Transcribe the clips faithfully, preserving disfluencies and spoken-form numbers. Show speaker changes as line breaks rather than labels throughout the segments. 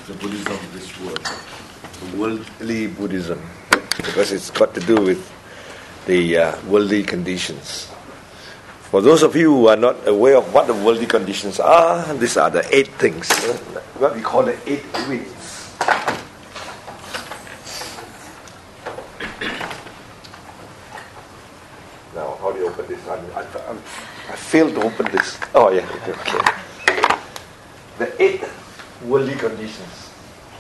the Buddhism of this world, the worldly Buddhism, because it's got to do with the uh, worldly conditions. For those of you who are not aware of what the worldly conditions are, these are the eight things, uh, what we call the eight winds. Now, how do you open this? I, I, I, I failed to open this. Oh, yeah, okay. The eight worldly conditions.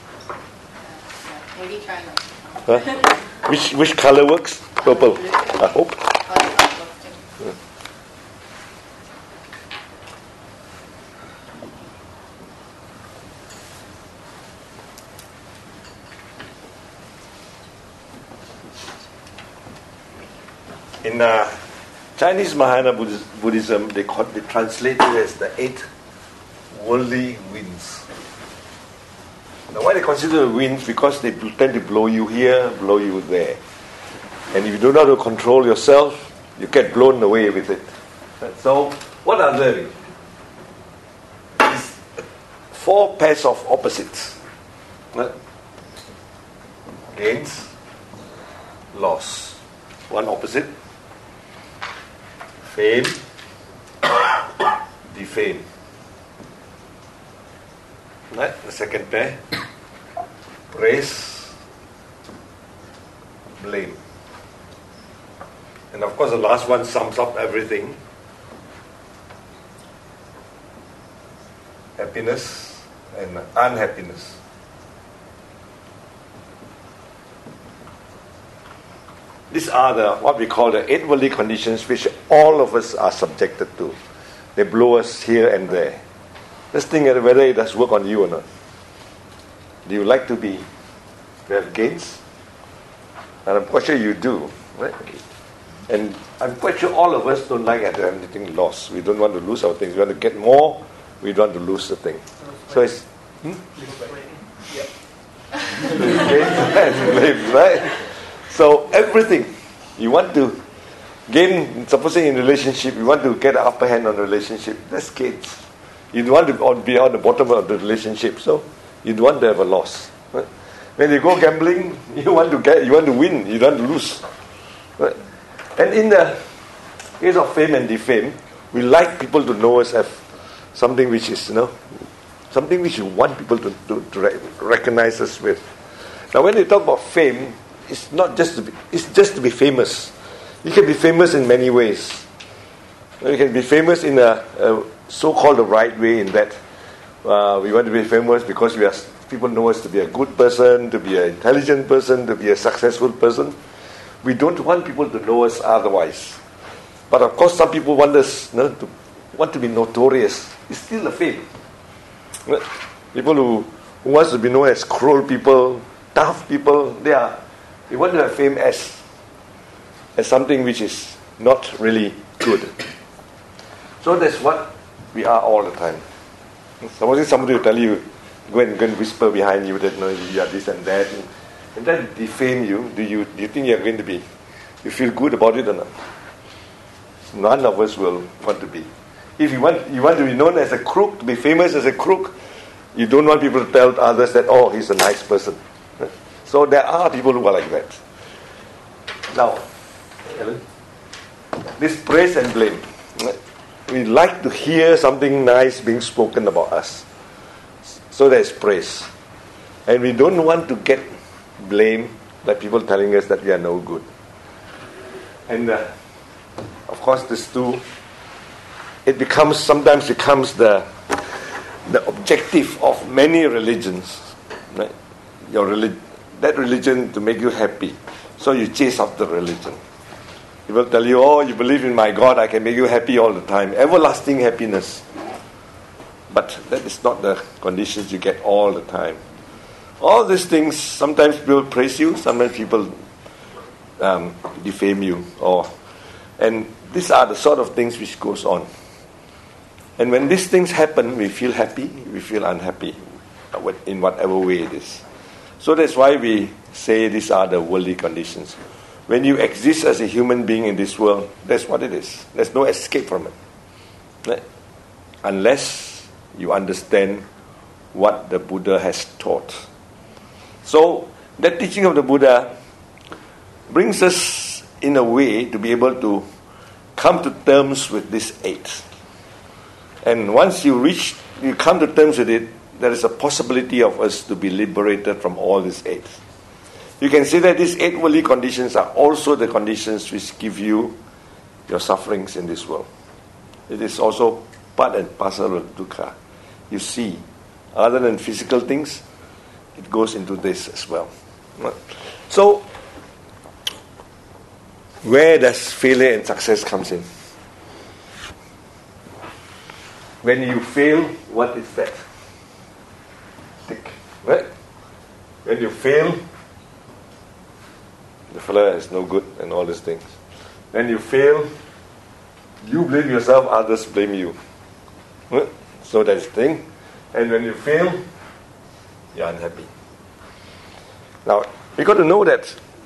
Maybe try that.
Huh? Which which color works? Purple. I hope. Yeah. In uh, Chinese Mahayana Buddhism, they call, they translate it as the eight worldly winds. Now, why they consider winds? Because they tend to blow you here, blow you there. And if you don't know how to control yourself, you get blown away with it. So, what are they? It's four pairs of opposites. Gains, loss. One opposite. Fame, defame. Right? The second pair. Praise, blame. And of course the last one sums up everything. Happiness and unhappiness. These are the what we call the eight worldly conditions which all of us are subjected to. They blow us here and there. Let's think whether it does work on you or not. Do you like to be to have gains? And I'm quite sure you do, right? And I'm quite sure all of us don't like to have anything lost. We don't want to lose our things. We want to get more. We don't want to lose the thing. So it's hmm? Gains, right? So everything you want to gain, supposing in relationship, you want to get an upper hand on the relationship. That's gains. You don't want to be on the bottom of the relationship, so you don't want to have a loss. Right? When you go gambling, you want to get, you want to win, you don't want to lose. Right? And in the case of fame and defame, we like people to know us as something which is, you know, something which you want people to, to, to recognize us with. Now, when you talk about fame, it's not just to be, it's just to be famous. You can be famous in many ways. You can be famous in a, a so-called the right way, in that uh, we want to be famous because we are people know us to be a good person, to be an intelligent person, to be a successful person. We don't want people to know us otherwise. But of course, some people want us, you know, to want to be notorious. It's still a fame. People who, who wants to be known as cruel people, tough people, they are they want to have fame as as something which is not really good. So that's what we are all the time. Supposing somebody will tell you, go and, go and whisper behind you that, no, you are this and that, and, and then defame you. Do you do you think you are going to be? You feel good about it or not? None of us will want to be. If you want, you want to be known as a crook, to be famous as a crook, you don't want people to tell others that, oh, he's a nice person. So there are people who are like that. Now, this praise and blame. We like to hear something nice being spoken about us. So there's praise. And we don't want to get blame, like people telling us that we are no good. And uh, of course this too, it becomes, sometimes becomes the the objective of many religions. Right? Your religion, that religion to make you happy. So you chase after religion. People tell you, oh, you believe in my God, I can make you happy all the time. Everlasting happiness. But that is not the conditions you get all the time. All these things, sometimes people praise you, sometimes people um, defame you. Or, and these are the sort of things which goes on. And when these things happen, we feel happy, we feel unhappy, in whatever way it is. So that's why we say these are the worldly conditions. When you exist as a human being in this world, that's what it is. There's no escape from it. Right? Unless you understand what the Buddha has taught. So, the teaching of the Buddha brings us in a way to be able to come to terms with this eight. And once you reach, you come to terms with it, there is a possibility of us to be liberated from all these eight. You can say that these eight worldly conditions are also the conditions which give you your sufferings in this world. It is also part and parcel of dukkha. You see, other than physical things, it goes into this as well. So, where does failure and success comes in? When you fail, what is that? Tick, right? When you fail, the fellow is no good and all these things. When you fail, you blame yourself, others blame you. Right? So that's the thing. And when you fail, you're unhappy. Now, you got to know that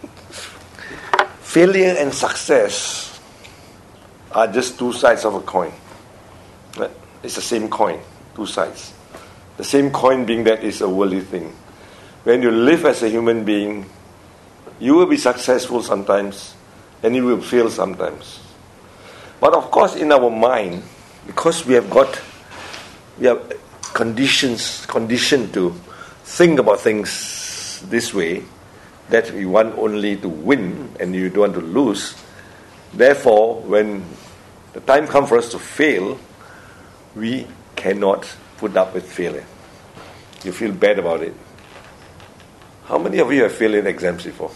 failure and success are just two sides of a coin. Right? It's the same coin, two sides. The same coin being that it's a worldly thing. When you live as a human being, you will be successful sometimes and you will fail sometimes. But of course, in our mind, because we have got, we have conditions, conditioned to think about things this way, that we want only to win and you don't want to lose. Therefore, when the time comes for us to fail, we cannot put up with failure. You feel bad about it. How many of you have failed in exams before?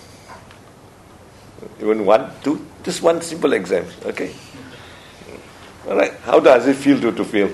Even one, two, just one simple exam, okay? All right. How does it feel to, to fail?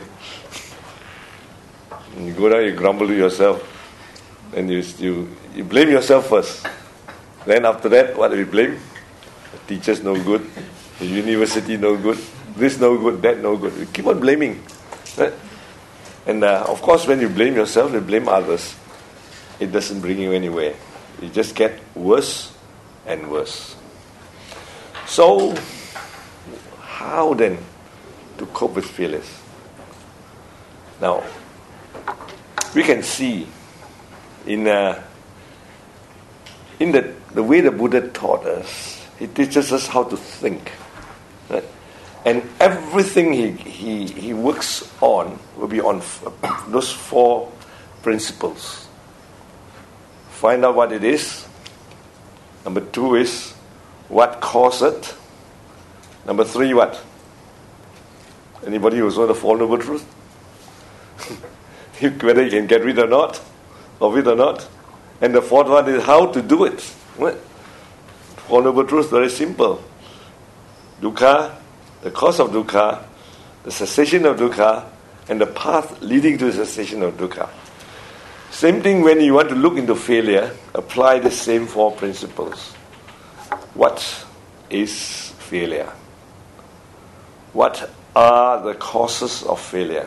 You go down, you grumble to yourself, and you you you blame yourself first. Then after that, what do you blame? The teacher's no good, the university no good, this no good, that no good. You keep on blaming. Right? And uh, of course, when you blame yourself, you blame others. It doesn't bring you anywhere. You just get worse and worse. So, how then to cope with failures? Now, we can see in uh, in the the way the Buddha taught us, he teaches us how to think, right? And everything he he he works on will be on f- those four principles. Find out what it is. Number two is what caused it. Number three, what? Anybody who's known the Four Noble Truths? Whether you can get rid or not, of it or not. And the fourth one is how to do it. What? Four Noble Truths, very simple. Dukkha, the cause of dukkha, the cessation of dukkha, and the path leading to the cessation of dukkha. Same thing when you want to look into failure, apply the same four principles. What is failure? What are the causes of failure?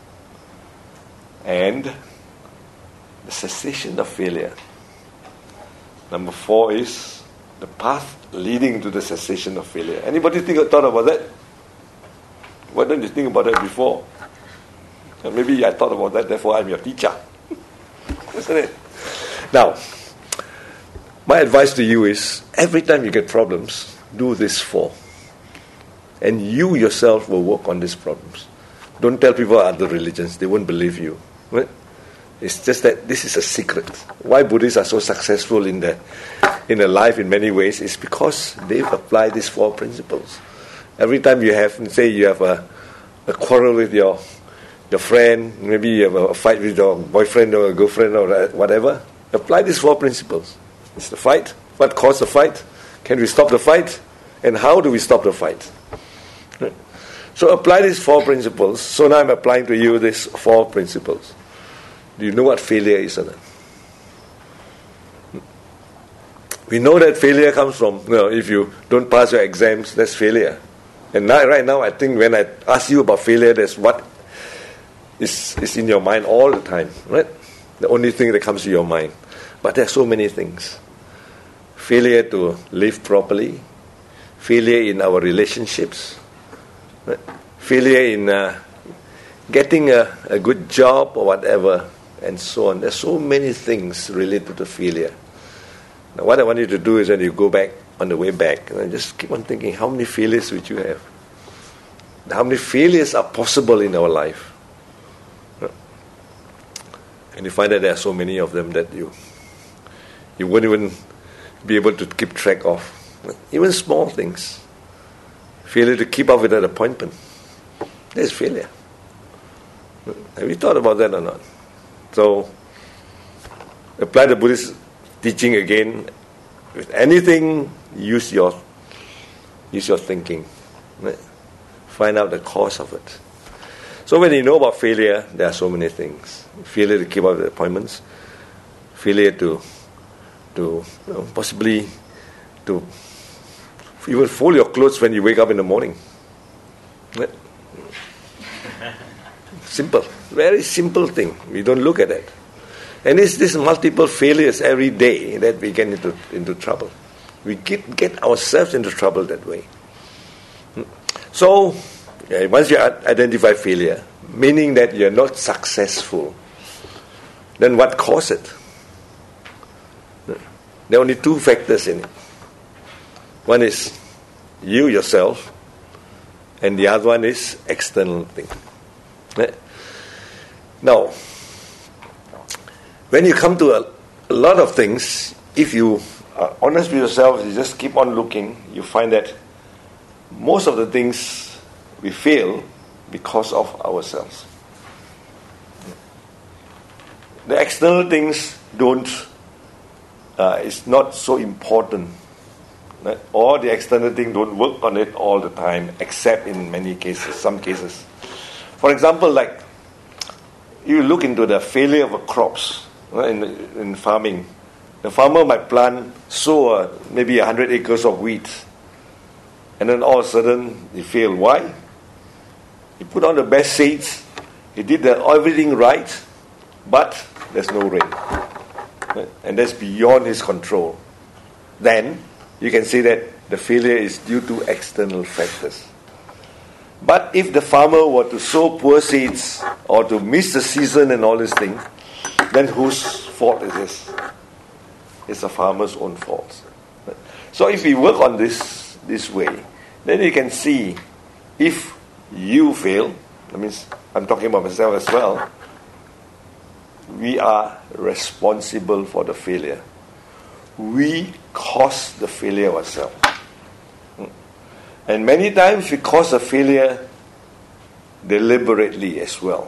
And the cessation of failure. Number four is the path leading to the cessation of failure. Anybody think or thought about that? Why don't you think about that before? And maybe I thought about that, therefore I'm your teacher. Isn't it? Now, my advice to you is, every time you get problems, do this four. And you yourself will work on these problems. Don't tell people other religions, they won't believe you. Right? It's just that this is a secret. Why Buddhists are so successful in their, in their life in many ways is because they've applied these four principles. Every time you have, say you have a, a quarrel with your your friend, maybe you have a fight with your boyfriend or girlfriend or whatever, apply these four principles. It's the fight. What caused the fight? Can we stop the fight? And how do we stop the fight? Right. So apply these four principles. So now I'm applying to you these four principles. Do you know what failure is or not? We know that failure comes from, you know, if you don't pass your exams, that's failure. And now, right now, I think when I ask you about failure, that's what is, is in your mind all the time, right? The only thing that comes to your mind. But there are so many things. Failure to live properly, failure in our relationships, right? Failure in uh, getting a, a good job or whatever, and so on. There's so many things related to failure. Now, what I want you to do is when you go back, on the way back, and just keep on thinking, how many failures would you have? How many failures are possible in our life? And you find that there are so many of them that you you wouldn't even be able to keep track of. Even small things. Failure to keep up with an appointment. There's failure. Have you thought about that or not? So, apply the Buddhist teaching again. With anything, use your use your thinking. Right? Find out the cause of it. So when you know about failure, there are so many things. Failure to keep up with appointments. Failure to to you know, possibly to even fold your clothes when you wake up in the morning. Right? Simple. Very simple thing. We don't look at it. And it's these multiple failures every day that we get into, into trouble. We get, get ourselves into trouble that way. So, yeah, once you identify failure, meaning that you're not successful, then what caused it? There are only two factors in it. One is you yourself, and the other one is external thing. Now, when you come to a, a lot of things, if you are honest with yourself, you just keep on looking, you find that most of the things we fail because of ourselves. The external things don't, uh, it's not so important. Right? Or the external thing don't work on it all the time, except in many cases, some cases. For example, like, you look into the failure of crops. In, in farming, the farmer might plant, sow uh, maybe one hundred acres of wheat, and then all of a sudden he failed. Why? He put on the best seeds, he did the, everything right, but there's no rain. Right? And that's beyond his control. Then you can say that the failure is due to external factors. But if the farmer were to sow poor seeds or to miss the season and all these things, then whose fault is this? It's the farmer's own fault. So if we work on this this way, then you can see if you fail, that means I'm talking about myself as well, we are responsible for the failure. We cause the failure ourselves. And many times we cause a failure deliberately as well.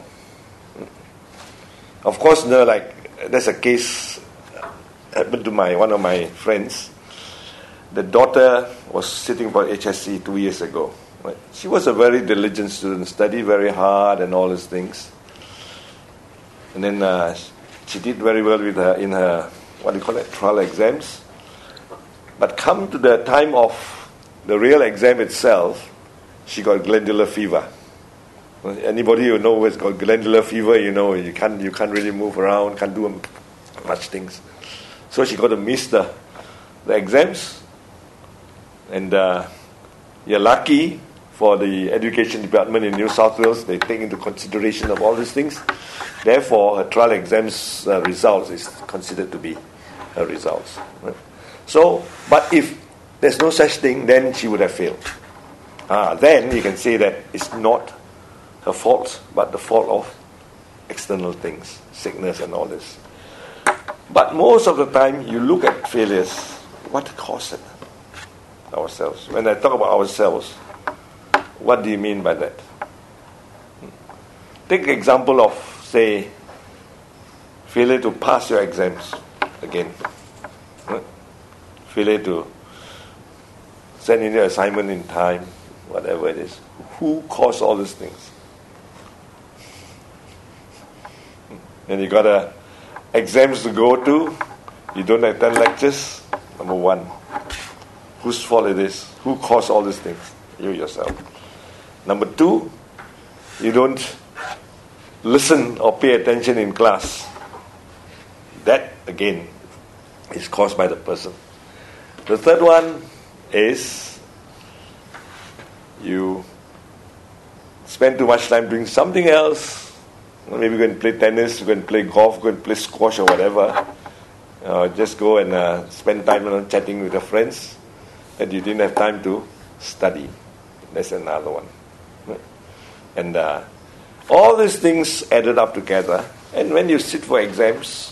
Of course, you know, like there's a case happened to my one of my friends. The daughter was sitting for H S C two years ago. Right? She was a very diligent student, studied very hard and all these things. And then uh, she did very well with her in her what do you call it, trial exams. But come to the time of the real exam itself, she got glandular fever. Anybody who knows what's got glandular fever, you know, you can't you can't really move around, can't do much things. So she got to miss the, the exams. And uh, you're lucky for the education department in New South Wales, they take into consideration of all these things. Therefore, her trial exams uh, results is considered to be her results. Right? So, but if there's no such thing, then she would have failed. Ah, then you can say that it's not her fault, but the fault of external things, sickness and all this. But most of the time, you look at failures, what caused it? Ourselves. When I talk about ourselves, what do you mean by that? Take the example of, say, failure to pass your exams again. Failure to send in your assignment in time, whatever it is. Who caused all these things? And you got a exams to go to, you don't attend lectures, number one. Whose fault it is? Who caused all these things? You yourself. Number two, you don't listen or pay attention in class. That, again, is caused by the person. The third one is you spend too much time doing something else Maybe go and play tennis, go and play golf, go and play squash or whatever. Uh, just go and uh, spend time you know, chatting with your friends, and you didn't have time to study. That's another one. And uh, all these things added up together, and when you sit for exams,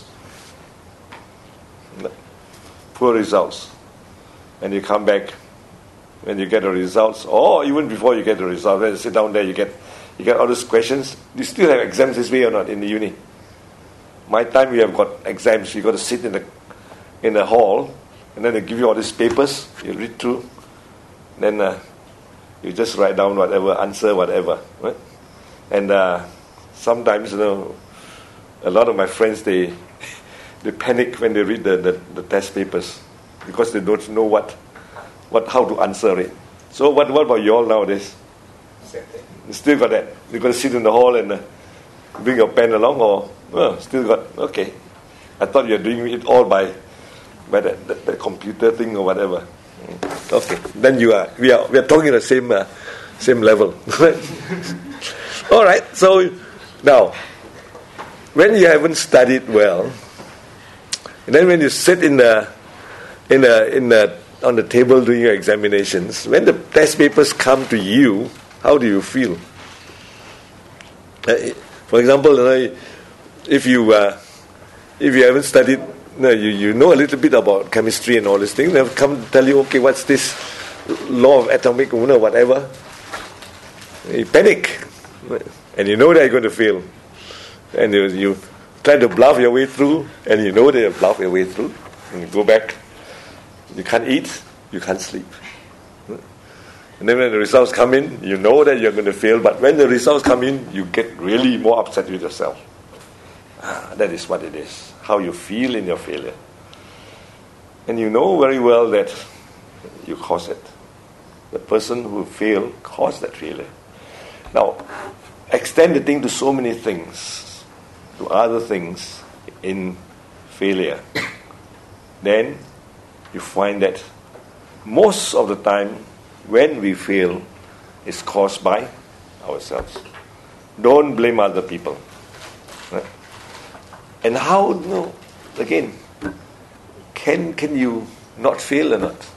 poor results. And you come back, when you get the results, or even before you get the results, when you sit down there, you get you get all these questions. You still have exams this way or not in the uni? My time, we have got exams. You got to sit in the in the hall, and then they give you all these papers. You read through, then uh, you just write down whatever, answer whatever, right? And uh, sometimes, you know, a lot of my friends they they panic when they read the, the, the test papers because they don't know what what how to answer it. So what what about you all nowadays? You still got that? You got to sit in the hall and uh, bring your pen along, or oh, still got okay? I thought you're doing it all by by the, the, the computer thing or whatever. Okay, then you are we are we are talking the same uh, same level. All right. So now, when you haven't studied well, and then when you sit in the in the in the on the table doing your examinations, when the test papers come to you, how do you feel? Uh, for example, you know, if you uh, if you haven't studied, you know, you, you know a little bit about chemistry and all these things, they'll come to tell you, okay, what's this law of atomic, you know, whatever. You panic, and you know that you're going to fail, and you, you try to bluff your way through, and you know that you bluff your way through, and you go back. You can't eat, you can't sleep. And then when the results come in, you know that you're going to fail, but when the results come in, you get really more upset with yourself. Ah, that is what it is, how you feel in your failure. And you know very well that you caused it. The person who failed caused that failure. Now, extend the thing to so many things, to other things in failure. Then you find that most of the time when we fail is caused by ourselves. Don't blame other people. Right? And how, you know, again, can can you not fail or not?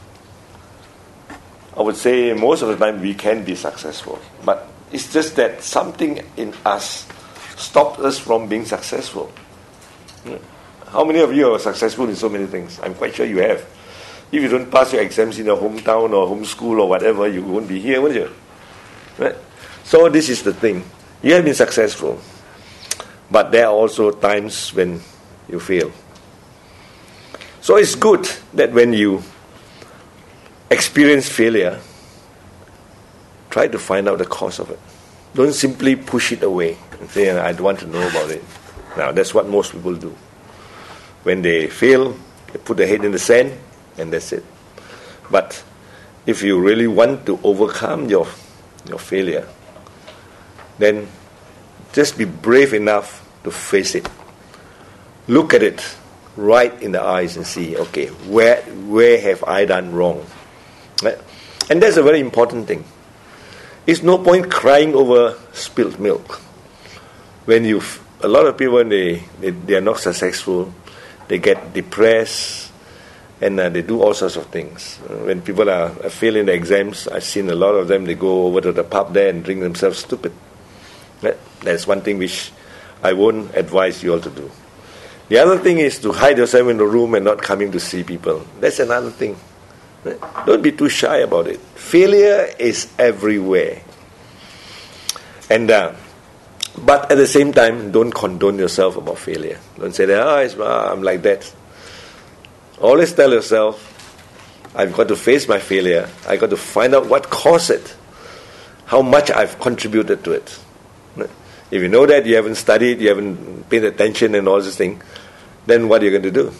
I would say most of the time we can be successful, but it's just that something in us stopped us from being successful. How many of you are successful in so many things? I'm quite sure you have. If you don't pass your exams in your hometown or home school or whatever, you won't be here, will you? Right? So this is the thing. You have been successful, but there are also times when you fail. So it's good that when you experience failure, try to find out the cause of it. Don't simply push it away and say, I don't want to know about it. Now, that's what most people do. When they fail, they put their head in the sand, and that's it. But if you really want to overcome your your failure, then just be brave enough to face it. Look at it right in the eyes and see, okay, where where have I done wrong? Right? And that's a very important thing. It's no point crying over spilled milk. When you, a lot of people, when they, they, they are not successful, they get depressed, and uh, they do all sorts of things. Uh, when people are, are failing the exams, I've seen a lot of them, they go over to the pub there and drink themselves stupid. That, that's one thing which I won't advise you all to do. The other thing is to hide yourself in the room and not coming to see people. That's another thing. Right? Don't be too shy about it. Failure is everywhere. And uh, but at the same time, don't condone yourself about failure. Don't say that, oh, it's, uh, I'm like that. Always tell yourself, I've got to face my failure. I've got to find out what caused it, how much I've contributed to it. If you know that, you haven't studied, you haven't paid attention and all this thing, then what are you going to do?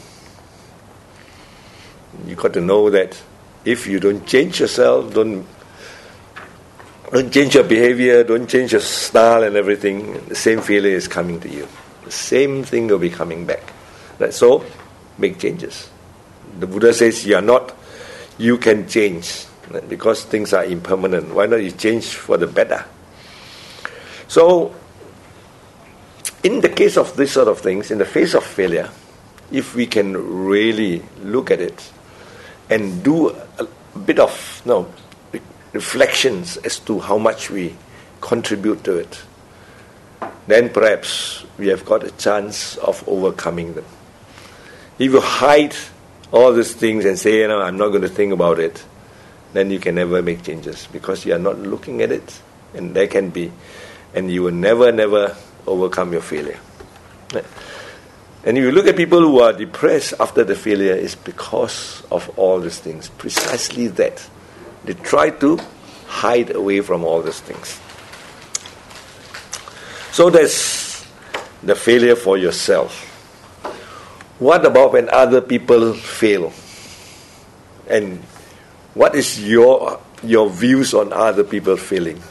You've got to know that if you don't change yourself, don't don't change your behavior, don't change your style and everything, the same failure is coming to you. The same thing will be coming back. Right? So, make changes. The Buddha says you are not, you can change, right? Because things are impermanent. Why not you change for the better? So, in the case of this sort of things, in the face of failure, if we can really look at it and do a bit of no reflections as to how much we contribute to it, then perhaps we have got a chance of overcoming them. If you hide all these things and say, you know, I'm not going to think about it, then you can never make changes because you are not looking at it, and there can be, and you will never, never overcome your failure. And if you look at people who are depressed after the failure, it's because of all these things. Precisely that. They try to hide away from all these things. So that's the failure for yourself. What about when other people fail? And what is your your views on other people failing?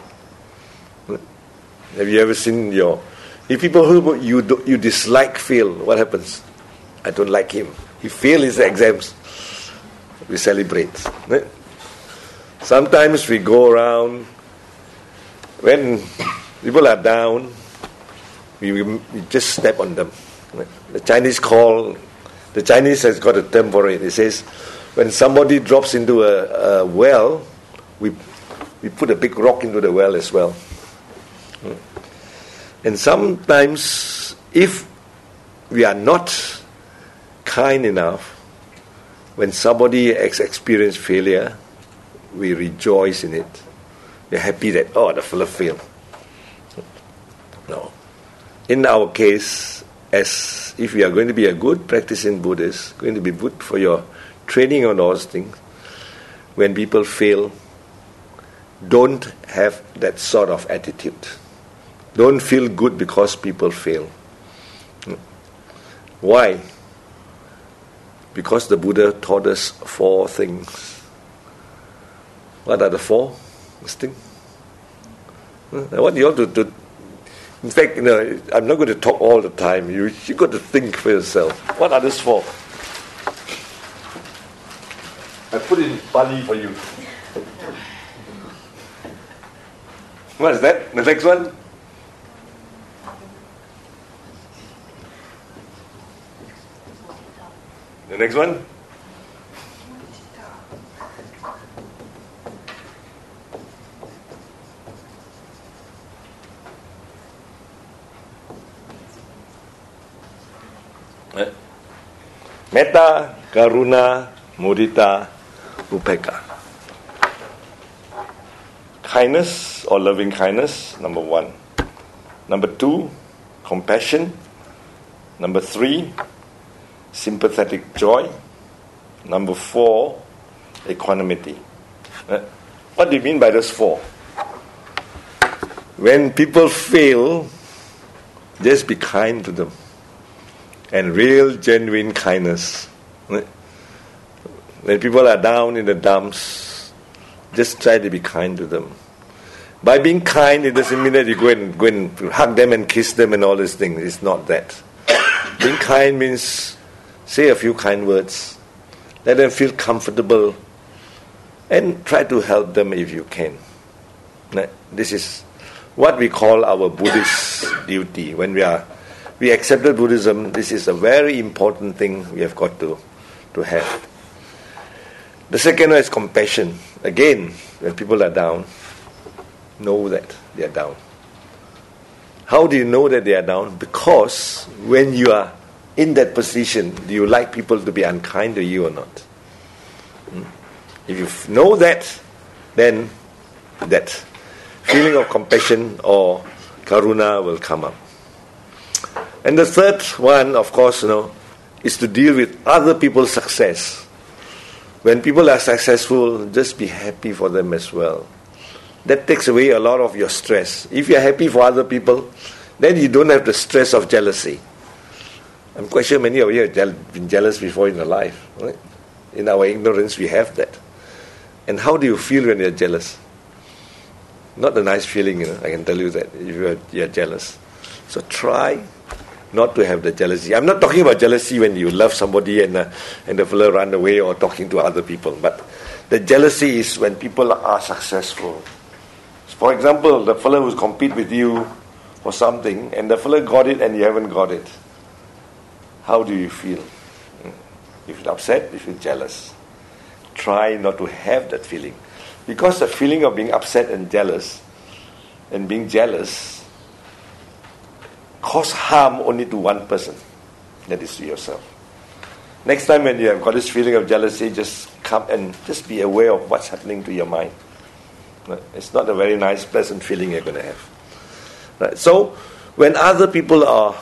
Have you ever seen your... If people who you do, you dislike fail, what happens? I don't like him. He failed his exams. We celebrate. Sometimes we go around, when people are down, we, we just step on them. The Chinese call, the Chinese has got a term for it. It says, when somebody drops into a, a well, we we put a big rock into the well as well. And sometimes, if we are not kind enough, when somebody has experienced failure, we rejoice in it. We're happy that, oh, the fellow failed. No. In our case, as if we are going to be a good practicing Buddhist, going to be good for your training on those things, when people fail, don't have that sort of attitude. Don't feel good because people fail. Why? Because the Buddha taught us four things. What are the four things? I want you all to, to in fact, you know, I'm not going to talk all the time. You you got to think for yourself. What are these four? I put it in Pali for you. What is that? The next one? The next one? Eh? Metta, Karuna, Mudita, Upekkha. Kindness or loving kindness, number one. Number two, compassion. Number three, sympathetic joy. Number four, equanimity. Uh, what do you mean by those four? When people fail, just be kind to them. And real, genuine kindness. Uh, when people are down in the dumps, just try to be kind to them. By being kind, it doesn't mean that you go and, go and hug them and kiss them and all these things. It's not that. Being kind means say a few kind words, let them feel comfortable, and try to help them if you can. This is what we call our Buddhist duty. When we are we accepted Buddhism, this is a very important thing we have got to, to have. The second one is compassion. Again, when people are down, know that they are down. How do you know that they are down? Because when you are in that position, do you like people to be unkind to you or not? Hmm? If you know that, then that feeling of compassion or karuna will come up. And the third one, of course, you know, is to deal with other people's success. When people are successful, just be happy for them as well. That takes away a lot of your stress. If you are happy for other people, then you don't have the stress of jealousy. I'm quite sure many of you have been jealous before in your life. Right? In our ignorance, we have that. And how do you feel when you're jealous? Not a nice feeling, you know, I can tell you that, if you're, you're jealous. So try not to have the jealousy. I'm not talking about jealousy when you love somebody and uh, and the fellow run away or talking to other people. But the jealousy is when people are successful. For example, the fellow who compete with you for something, and the fella got it and you haven't got it. How do you feel? You feel upset, you feel jealous. Try not to have that feeling. Because the feeling of being upset and jealous and being jealous cause harm only to one person. That is to yourself. Next time when you have got this feeling of jealousy, just come and just be aware of what's happening to your mind. It's not a very nice, pleasant feeling you're going to have. Right? So, when other people are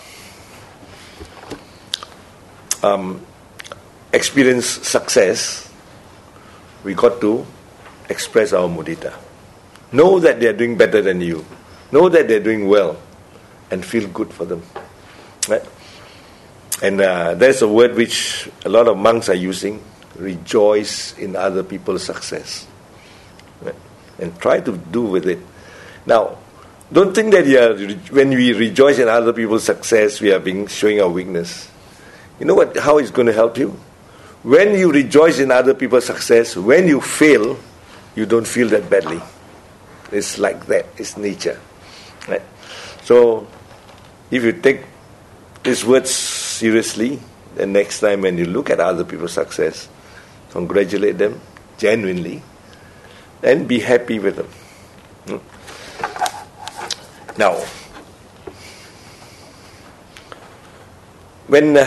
um, experience success, we got to express our mudita. Know that they are doing better than you. Know that they are doing well, and feel good for them. Right? And uh, there's a word which a lot of monks are using: rejoice in other people's success. Right? And try to do with it. Now, don't think that you are, when we rejoice in other people's success, we are being showing our weakness. You know what? How it's going to help you? When you rejoice in other people's success, when you fail, you don't feel that badly. It's like that. It's nature. Right? So, if you take these words seriously, the next time when you look at other people's success, congratulate them genuinely, and be happy with them. Hmm? Now, when uh,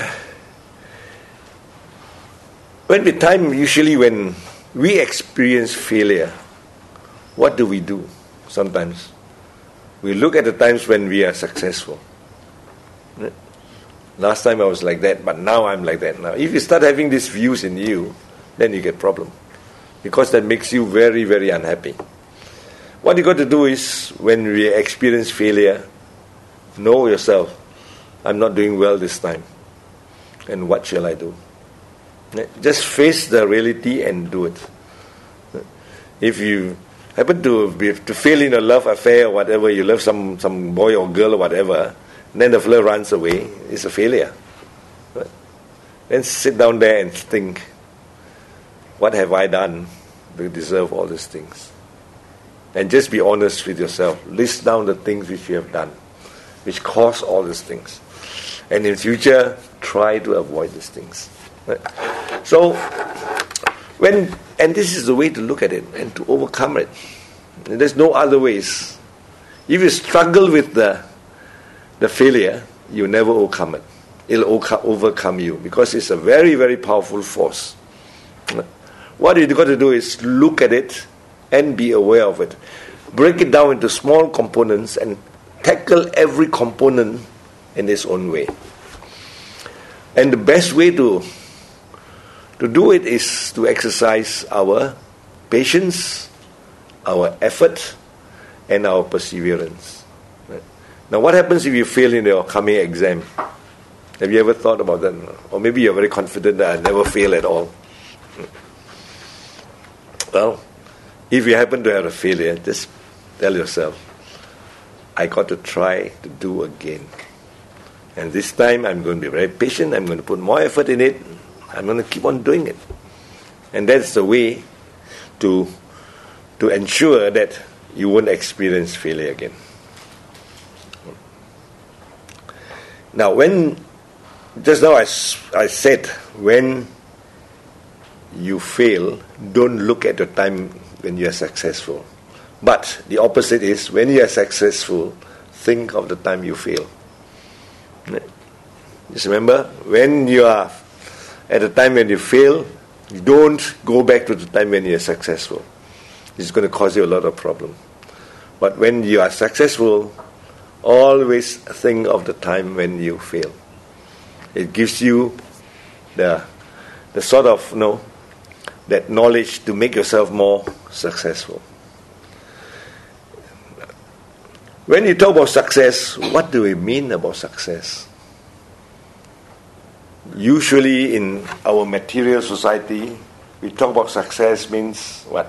when the time usually when we experience failure, what do we do? Sometimes we look at the times when we are successful. Right? Last time I was like that, but now I'm like that. Now, if you start having these views in you, then you get problem. Because that makes you very, very unhappy. What you got to do is, when we experience failure, know yourself, I'm not doing well this time. And what shall I do? Just face the reality and do it. If you happen to be, to fail in a love affair or whatever, you love some, some boy or girl or whatever, then the fellow runs away, it's a failure. Right? Then sit down there and think, what have I done to deserve all these things? And just be honest with yourself. List down the things which you have done, which cause all these things. And in future, try to avoid these things. Right? So, when, and this is the way to look at it and to overcome it. And there's no other ways. If you struggle with the, the failure, you never overcome it. It'll overcome you because it's a very, very powerful force. What you've got to do is look at it and be aware of it. Break it down into small components and tackle every component in its own way. And the best way to to do it is to exercise our patience, our effort, and our perseverance. Right? Now, what happens if you fail in your coming exam? Have you ever thought about that? Or maybe you're very confident that I never fail at all. Well, if you happen to have a failure, just tell yourself, I got to try to do again. And this time I'm going to be very patient, I'm going to put more effort in it, I'm going to keep on doing it. And that's the way to, to ensure that you won't experience failure again. Now, when, just now I, I said, when you fail, don't look at the time when you are successful. But the opposite is, when you are successful, think of the time you fail. Just remember, when you are at the time when you fail, don't go back to the time when you are successful. It's going to cause you a lot of problem. But when you are successful, always think of the time when you fail. It gives you the the sort of, you know, that knowledge to make yourself more successful. When you talk about success, what do we mean about success? Usually in our material society, we talk about success means what?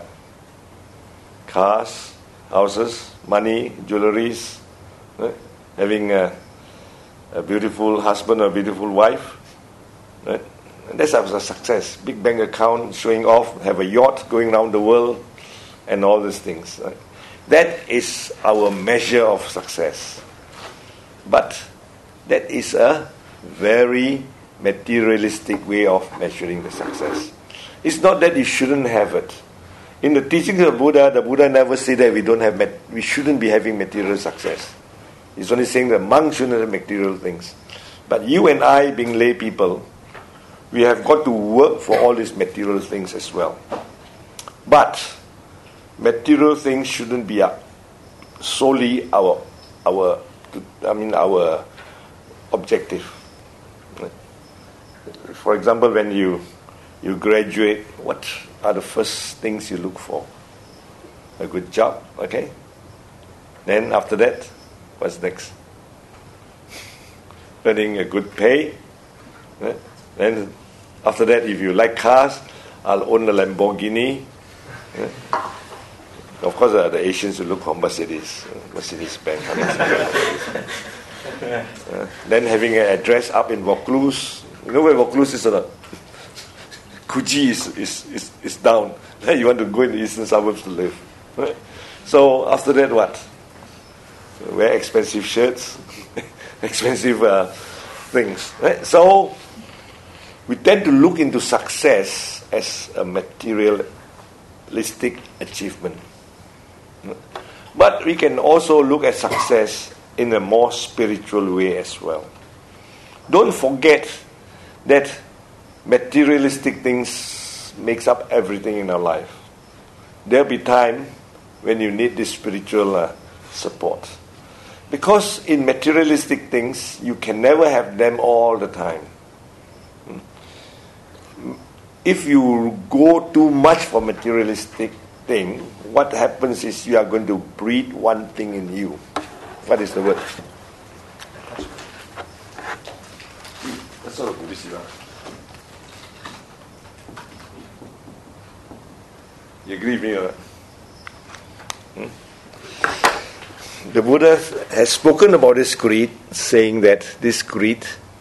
Cars, houses, money, jewelries, right? Having a, a beautiful husband or a beautiful wife, right? And that's our success. Big bank account, showing off, have a yacht going around the world, and all these things. Right? That is our measure of success. But that is a very materialistic way of measuring the success. It's not that you shouldn't have it. In the teachings of Buddha, the Buddha never said that we don't have mat- we shouldn't be having material success. He's only saying that monks shouldn't have material things. But you and I, being lay people, we have got to work for all these material things as well. But material things shouldn't be solely our our I mean our objective. For example, when you you graduate, what are the first things you look for? A good job, okay? Then after that, what's next? Earning a good pay. Then after that, if you like cars, I'll own a Lamborghini. Of course, uh, the Asians will look for Mercedes, Mercedes Benz. uh, then having an address up in Vaucluse. You know where Vaucluse is or not? Coogee is, is, is, is down. Then you want to go in the eastern suburbs to live. Right? So after that, what? Wear expensive shirts, expensive uh, things. Right? So we tend to look into success as a materialistic achievement. But we can also look at success in a more spiritual way as well. Don't forget that materialistic things makes up everything in our life. There'll be time when you need this spiritual uh, support. Because in materialistic things, you can never have them all the time. If you go too much for materialistic thing, what happens is you are going to breed one thing in you. What is the word? That's all. You agree with me or not? Hmm? The Buddha has spoken about this greed, saying that this greed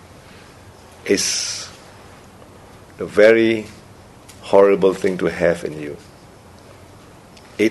is a very horrible thing to have in you. It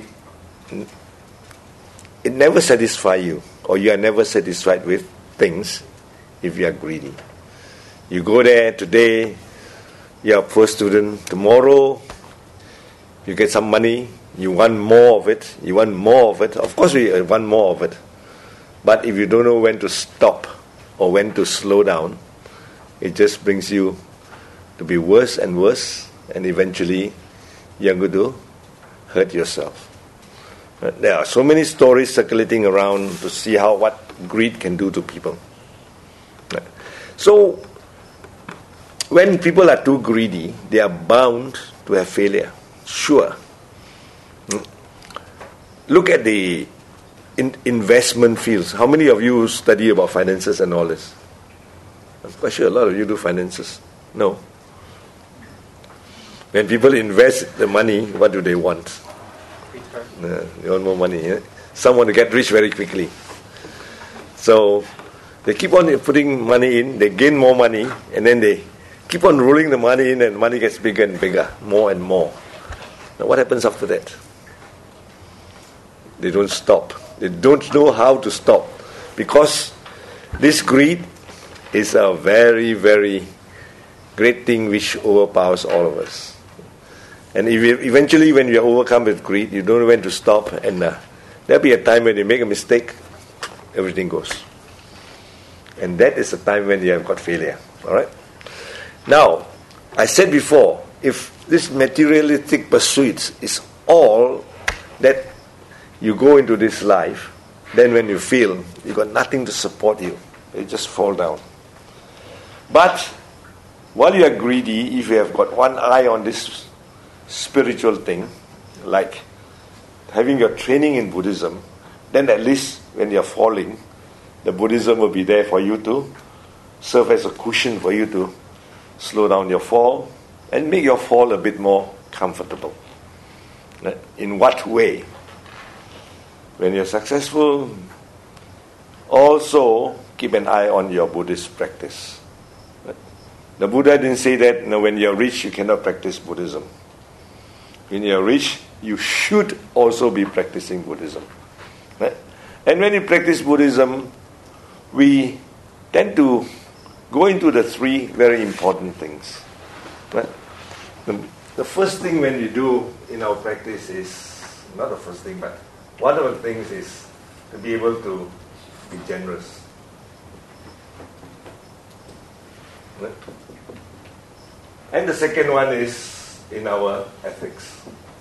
it never satisfies you, or you are never satisfied with things if you are greedy. You go there today, you are a poor student. Tomorrow, you get some money. You want more of it. You want more of it. Of course, we want more of it. But if you don't know when to stop or when to slow down, it just brings you to be worse and worse, and eventually you're going to hurt yourself. There are so many stories circulating around to see how what greed can do to people. So, when people are too greedy, they are bound to have failure. Sure. Look at the in investment fields. How many of you study about finances and all this? I'm quite sure a lot of you do finances. No. When people invest the money, what do they want? Uh, they want more money. Yeah? Some want to get rich very quickly. So they keep on putting money in, they gain more money, and then they keep on rolling the money in, and money gets bigger and bigger, more and more. Now what happens after that? They don't stop. They don't know how to stop. Because this greed is a very, very great thing which overpowers all of us. And if you, eventually when you are overcome with greed, you don't know when to stop, and uh, there'll be a time when you make a mistake, everything goes. And that is the time when you have got failure. Alright? Now, I said before, if this materialistic pursuits is all that you go into this life, then when you feel you've got nothing to support you, you just fall down. But while you are greedy, if you have got one eye on this spiritual thing, like having your training in Buddhism, then at least when you are falling, the Buddhism will be there for you to serve as a cushion for you to slow down your fall and make your fall a bit more comfortable. In what way? When you're successful, also keep an eye on your Buddhist practice. The Buddha didn't say that, you know, when you're rich, you cannot practice Buddhism. When you're rich, you should also be practicing Buddhism. Right? And when you practice Buddhism, we tend to go into the three very important things. Right? The, the first thing when we do in our practice is, not the first thing, but one of the things is to be able to be generous. Right? And the second one is in our ethics.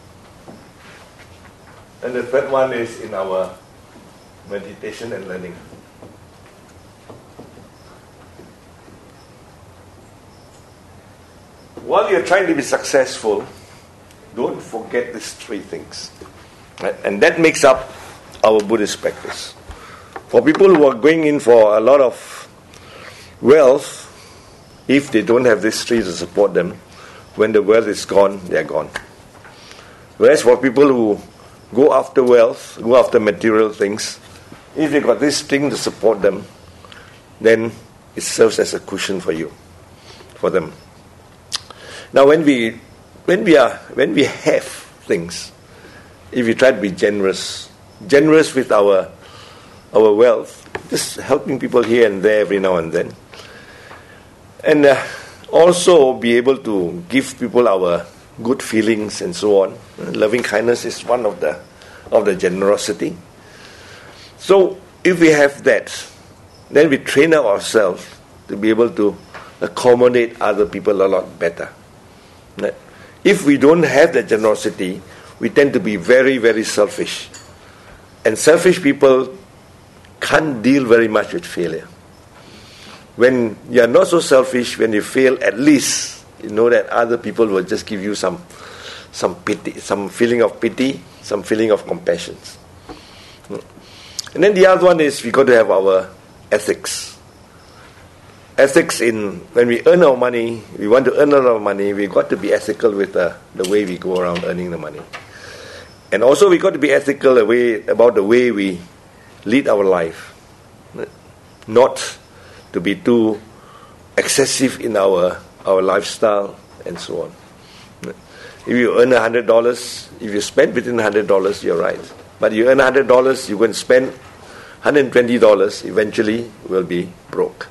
And the third one is in our meditation and learning. While you're trying to be successful, don't forget these three things. Right? And that makes up our Buddhist practice. For people who are going in for a lot of wealth, if they don't have these three to support them, when the wealth is gone, they're gone. Whereas for people who go after wealth, go after material things, if they got this thing to support them, then it serves as a cushion for you, for them. Now, when we, when we are, when we have things, if we try to be generous, generous with our, our wealth, just helping people here and there every now and then, and uh, also be able to give people our good feelings and so on. Loving kindness is one of the of the generosity. So if we have that, then we train ourselves to be able to accommodate other people a lot better. If we don't have that generosity, we tend to be very, very selfish. And selfish people can't deal very much with failure. When you are not so selfish, when you fail, at least you know that other people will just give you some some pity, some feeling of pity, some feeling of compassion. And then the other one is we got to have our ethics. Ethics in when we earn our money, we want to earn a lot of money, we got to be ethical with the, the way we go around earning the money. And also we got to be ethical the way, about the way we lead our life. Not to be too excessive in our, our lifestyle and so on. If you earn one hundred dollars, if you spend within one hundred dollars, you're right. But you earn one hundred dollars, you can spend one hundred twenty dollars, eventually will be broke.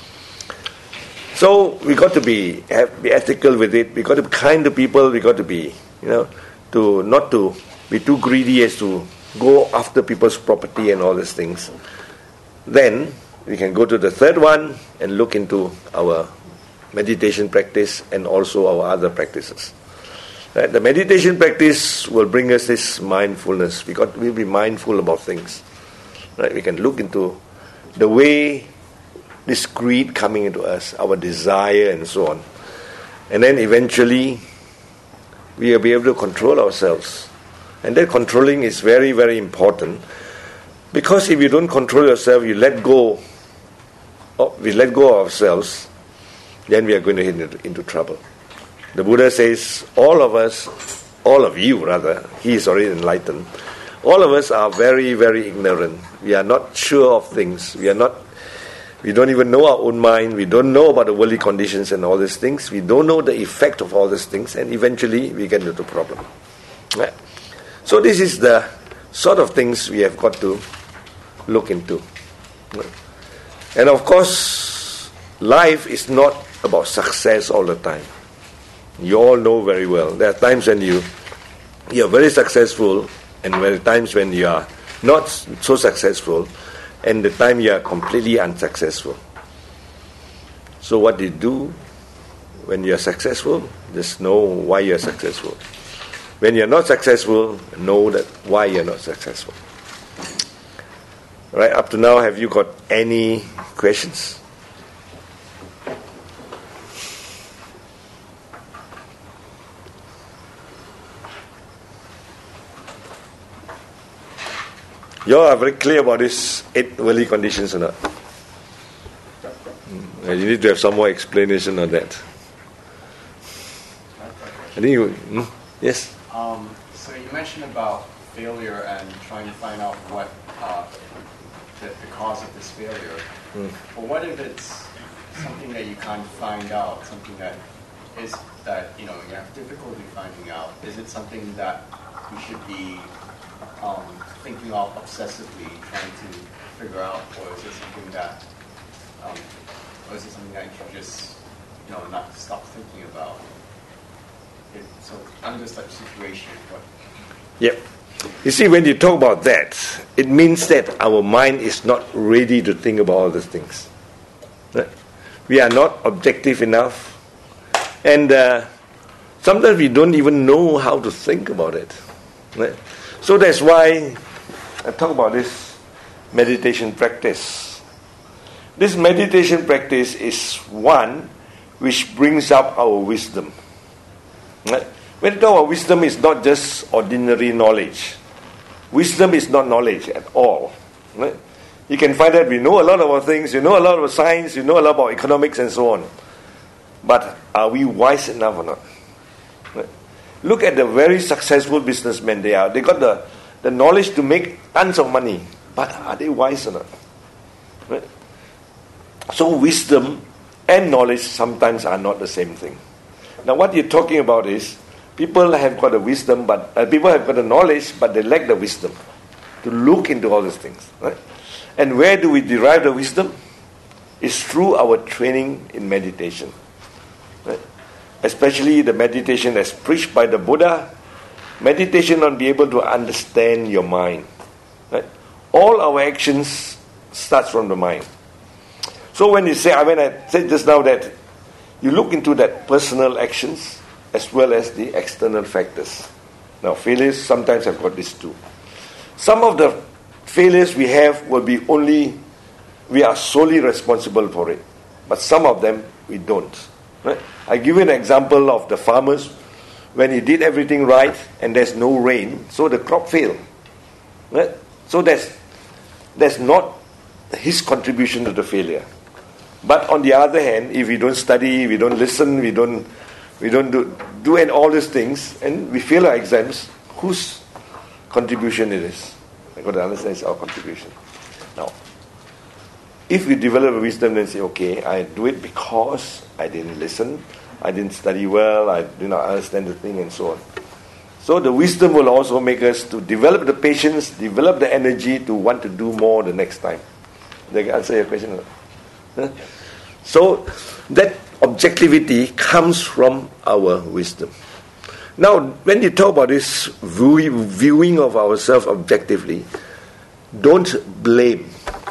So we got to be have, be ethical with it. We got to be kind to people. We got to be, you know, to not to be too greedy as to go after people's property and all these things. Then we can go to the third one and look into our meditation practice and also our other practices. Right? The meditation practice will bring us this mindfulness. We got we'll be mindful about things. Right? We can look into the way this greed coming into us, our desire and so on. And then eventually we will be able to control ourselves. And that controlling is very, very important. Because if you don't control yourself, you let go, oh, we let go of ourselves, then we are going to get into, into trouble. The Buddha says, all of us, all of you rather, he is already enlightened, all of us are very, very ignorant. We are not sure of things. We are not, we don't even know our own mind. We don't know about the worldly conditions and all these things. We don't know the effect of all these things, and eventually we get into the problem. Right? So this is the sort of things we have got to look into. And of course, life is not about success all the time. You all know very well. There are times when you you are very successful, and there are times when you are not so successful, and the time you are completely unsuccessful. So what do you do when you are successful? Just know why you are successful. When you are not successful, know that why you are not successful. Right, up to now, have you got any questions? You are very clear about this eight worldly conditions or not? Mm. You need to have some more explanation on that. I think you... Mm? Yes?
Um, so you mentioned about failure and trying to find out what uh, the, the cause of this failure. Mm. But what if it's something that you can't find out, something that is that, you know, you have difficulty finding out? Is it something that you should be um, thinking of obsessively, trying to figure out, or is it something that, um, or is it something that you just, you know, not stop thinking about? It, so under such situation, what?
Yep. You see, when you talk about that, it means that our mind is not ready to think about all these things. Right? We are not objective enough, and uh, sometimes we don't even know how to think about it. Right? So that's why I talk about this meditation practice. This meditation practice is one which brings up our wisdom. Right? When we talk about wisdom, it's not just ordinary knowledge. Wisdom is not knowledge at all. Right? You can find that we know a lot about things, you know a lot about science, you know a lot about economics and so on. But are we wise enough or not? Right? Look at the very successful businessmen they are. They got the, the knowledge to make tons of money. But are they wise or not? Right? So wisdom and knowledge sometimes are not the same thing. Now what you're talking about is, people have got the wisdom, but uh, people have got the knowledge, but they lack the wisdom to look into all these things. Right? And where do we derive the wisdom? It's through our training in meditation. Right? Especially the meditation as preached by the Buddha, meditation on being able to understand your mind. Right? All our actions starts from the mind. So when you say, I mean, I said just now that you look into that personal actions as well as the external factors. Now, failures sometimes have got this too. Some of the failures we have will be only, we are solely responsible for it. But some of them, we don't. Right? I give you an example of the farmers when he did everything right and there's no rain, so the crop failed. Right? So that's, that's not his contribution to the failure. But on the other hand, if we don't study, we don't listen, we don't we don't do, do and all these things, and we fail our exams, whose contribution it is? I got to understand it's our contribution. Now, if we develop a wisdom and say, okay, I do it because I didn't listen, I didn't study well, I did not understand the thing, and so on. So the wisdom will also make us to develop the patience, develop the energy to want to do more the next time. Did I answer your question? Huh? So that objectivity comes from our wisdom. Now, when you talk about this view, viewing of ourselves objectively, don't blame.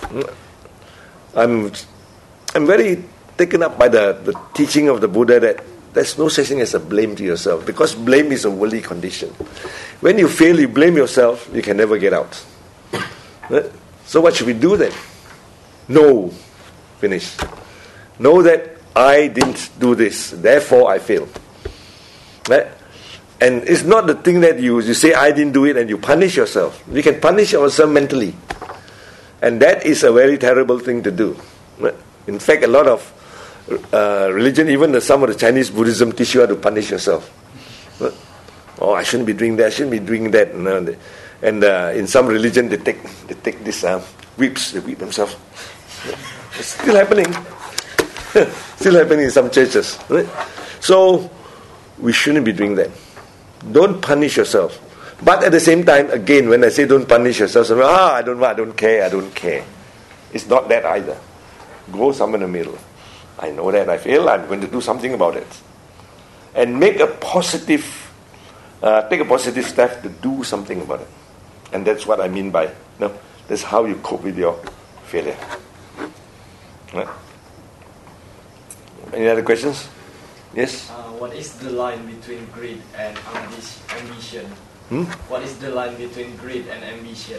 I'm, I'm very taken up by the, the teaching of the Buddha that there's no such thing as a blame to yourself, because blame is a worldly condition. When you fail, you blame yourself, you can never get out. So what should we do then? No. Finish. Know that I didn't do this, therefore I failed. Right? And it's not the thing that you, you say I didn't do it and you punish yourself. You can punish yourself mentally. And that is a very terrible thing to do. Right? In fact, a lot of uh, religion, even the, some of the Chinese Buddhism teach you how to punish yourself. Right? Oh, I shouldn't be doing that, I shouldn't be doing that. No, and uh, in some religion, they take they take this uh, whips, they whip themselves. It's still happening. Still happening in some churches. Right? So, we shouldn't be doing that. Don't punish yourself. But at the same time, again, when I say don't punish yourself, so, ah, I don't, I don't care, I don't care. It's not that either. Go somewhere in the middle. I know that I fail, I'm going to do something about it. And make a positive, uh, take a positive step to do something about it. And that's what I mean by, you know, that's how you cope with your failure. Right? Any other questions? Yes?
Uh, what is the line between greed and ambi- ambition?
Hmm?
What is the line between greed and ambition?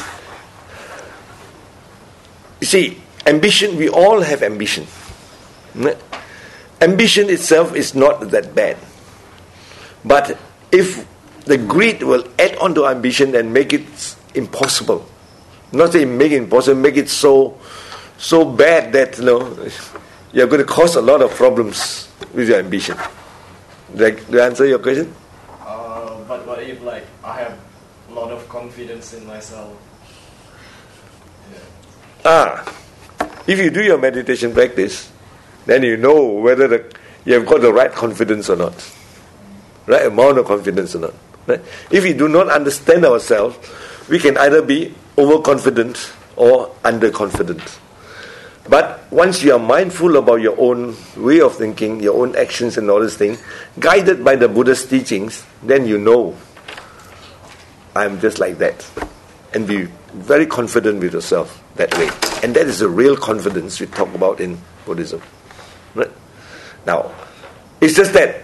You see, ambition, we all have ambition. Right? Ambition itself is not that bad. But if the greed will add on to ambition and make it impossible, not say make it impossible, make it so so bad that, you know, you're going to cause a lot of problems with your ambition. Did I, did I answer your question?
Uh, but what if, like, I have a lot of confidence in myself? Yeah.
Ah, if you do your meditation practice, then you know whether the, you have got the right confidence or not, right amount of confidence or not. Right? If we do not understand ourselves, we can either be overconfident or underconfident. But once you are mindful about your own way of thinking, your own actions and all these things, guided by the Buddha's teachings, then you know, I'm just like that. And be very confident with yourself that way. And that is the real confidence we talk about in Buddhism. Right? Now, it's just that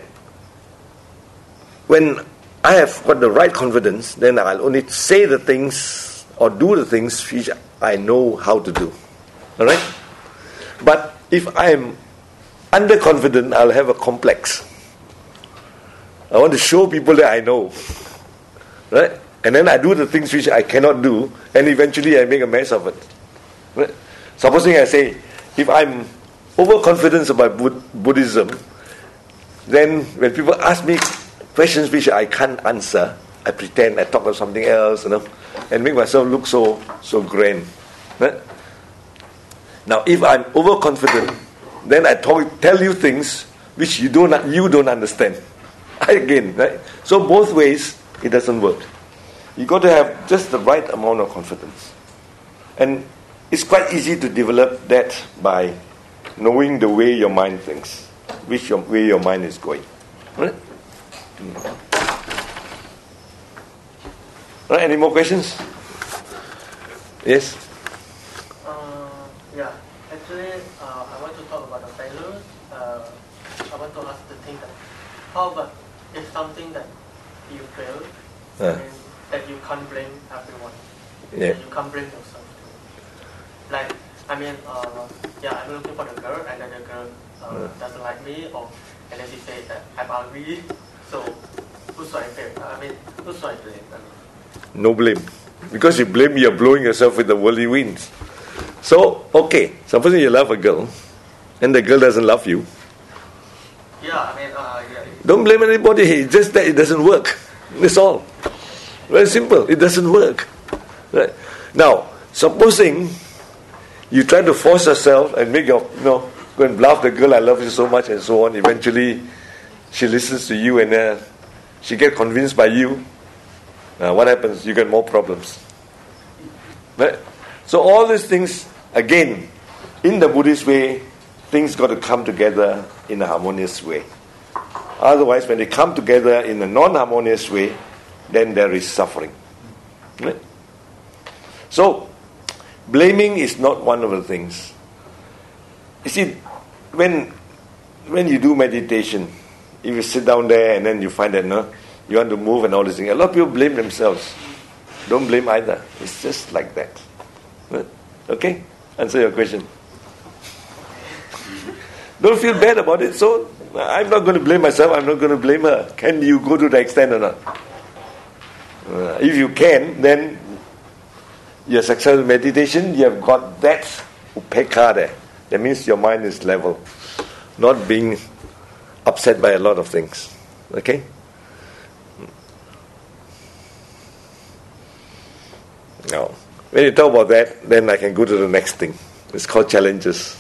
when I have got the right confidence, then I'll only say the things or do the things which I know how to do. Alright? But if I'm underconfident, I'll have a complex. I want to show people that I know. Right? And then I do the things which I cannot do, and eventually I make a mess of it. Right? Supposing I say, if I'm overconfident about Bud- Buddhism, then when people ask me questions which I can't answer, I pretend I talk about something else, you know, and make myself look so so grand. Right? Now, if I'm overconfident, then I talk, tell you things which you don't you don't understand. Again, right? So both ways it doesn't work. You got to have just the right amount of confidence, and it's quite easy to develop that by knowing the way your mind thinks, which your, way your mind is going. Right? Mm. Right? Any more questions? Yes.
Uh, yeah. Actually, uh, I want to talk about the failures. Uh, I want to ask the thing that how about if something that you fail,
Uh.
and that you can't blame everyone.
Yeah.
And you can't blame yourself too. Like, I mean, uh, yeah, I'm looking for the girl, and then the girl uh,
Yeah.
doesn't like me, or and then she says that I'm ugly. So, who should I blame? I mean, who should I blame? I mean,
No blame. Because you blame, you're blowing yourself with the worldly winds. So, okay, supposing you love a girl, and the girl doesn't love you,
yeah, I mean, uh, yeah.
don't blame anybody. It's just that it doesn't work. That's all. Very simple. It doesn't work. Right? Now, supposing you try to force yourself and make your, you know, go and bluff the girl, I love you so much, and so on. Eventually, she listens to you, and uh, she gets convinced by you. Now, what happens? You get more problems. Right? So all these things, again, in the Buddhist way, things got to come together in a harmonious way. Otherwise, when they come together in a non-harmonious way, then there is suffering. Right? So, blaming is not one of the things. You see, when when you do meditation, if you sit down there and then you find that no, you want to move and all these things, a lot of people blame themselves. Don't blame either. It's just like that. Right? Okay? Answer your question. Don't feel bad about it. So, I'm not going to blame myself. I'm not going to blame her. Can you go to the extent or not? Uh, if you can, then your successful meditation, you have got that upekkha there. That means your mind is level, not being upset by a lot of things. Okay? Now, when you talk about that, then I can go to the next thing. It's called challenges.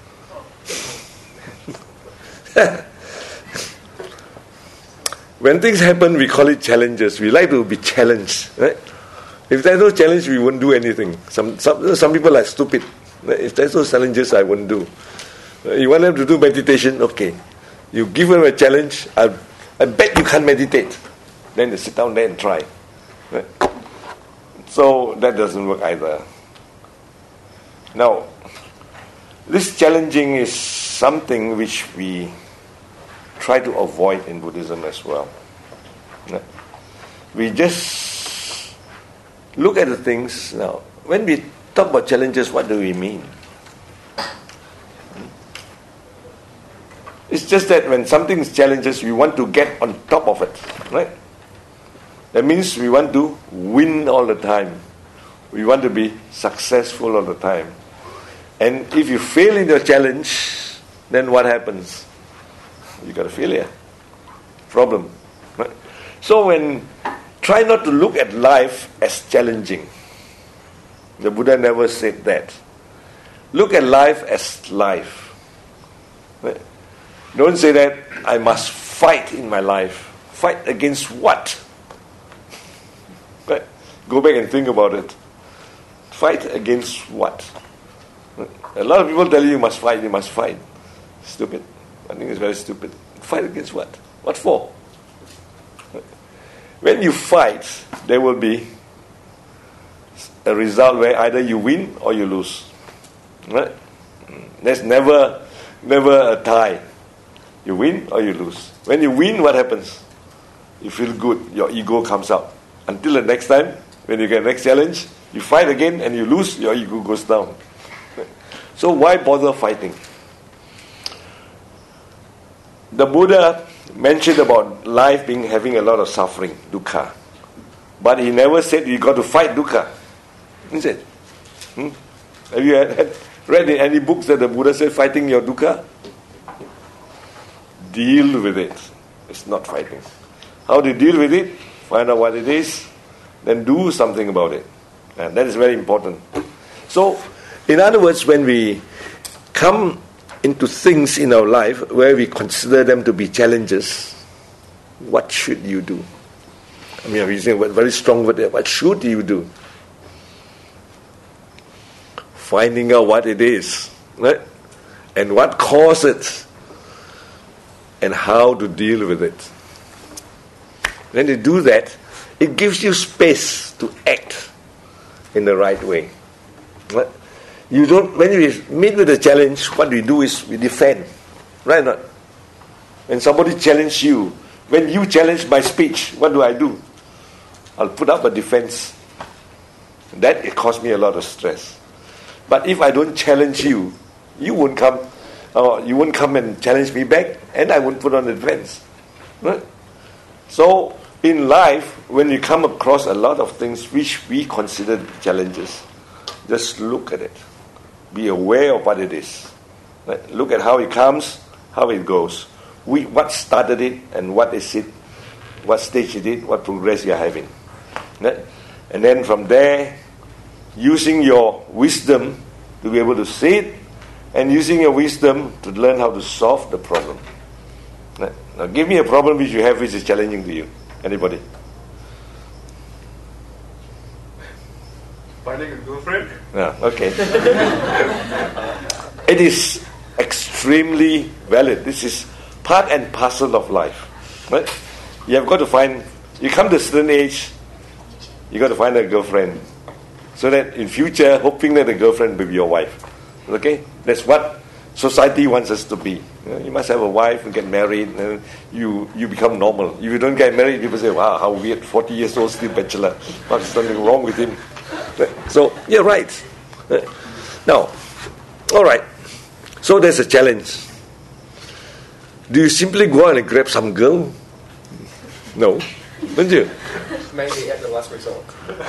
When things happen, we call it challenges. We like to be challenged, right? If there's no challenge, we won't do anything. Some some some people are stupid. If there's no challenges, I won't do. You want them to do meditation, okay. You give them a challenge, I, I bet you can't meditate. Then they sit down there and try. Right? So that doesn't work either. Now, this challenging is something which we try to avoid in Buddhism as well. We just look at the things. Now, when we talk about challenges, what do we mean? It's just that when something is challenges, we want to get on top of it, right? That means we want to win all the time. We want to be successful all the time. And if you fail in your challenge, then what happens? You got a failure. Problem. Right? So when, try not to look at life as challenging. The Buddha never said that. Look at life as life. Right? Don't say that I must fight in my life. Fight against what? Go back and think about it. Fight against what? A lot of people tell you you must fight, you must fight. Stupid. I think it's very stupid. Fight against what? What for? When you fight, there will be a result where either you win or you lose. Right? There's never, never a tie. You win or you lose. When you win, what happens? You feel good. Your ego comes out. Until the next time, when you get the next challenge, you fight again and you lose, your ego goes down. So why bother fighting? The Buddha mentioned about life being having a lot of suffering, dukkha. But he never said you got to fight dukkha. He said, hmm? Have you had, had, read in any books that the Buddha said fighting your dukkha? Deal with it. It's not fighting. How do you deal with it? Find out what it is, then do something about it. And that is very important. So, in other words, when we come into things in our life where we consider them to be challenges, what should you do? I mean, I'm using a very strong word there. What should you do? Finding out what it is, right? And what caused it, and how to deal with it. When you do that, it gives you space to act in the right way. Right? You don't. When you meet with a challenge, what we do is we defend, right? Or not. When somebody challenges you, when you challenge my speech, what do I do? I'll put up a defense. That it caused me a lot of stress. But if I don't challenge you, you won't come. Uh, you won't come and challenge me back, and I won't put on a defense. Right? So in life, when you come across a lot of things which we consider challenges, just look at it. Be aware of what it is. Right? Look at how it comes, how it goes. We, what started it, and what is it, what stage it is, what progress you are having. Right? And then from there, using your wisdom to be able to see it, and using your wisdom to learn how to solve the problem. Right? Now give me a problem which you have which is challenging to you. Anybody?
Finding a girlfriend?
Yeah, okay. It is extremely valid. This is part and parcel of life. Right? You have got to find, you come to a certain age, you got to find a girlfriend. So that in future, hoping that the girlfriend will be your wife. Okay? That's what society wants us to be. You know, you must have a wife and get married, and you, you become normal. If you don't get married, people say, wow, how weird, forty years old, still bachelor. What's something wrong with him? So, you're right. Now, all right. So there's a challenge. Do you simply go out and grab some girl? No. Don't you?
Maybe at the last resort.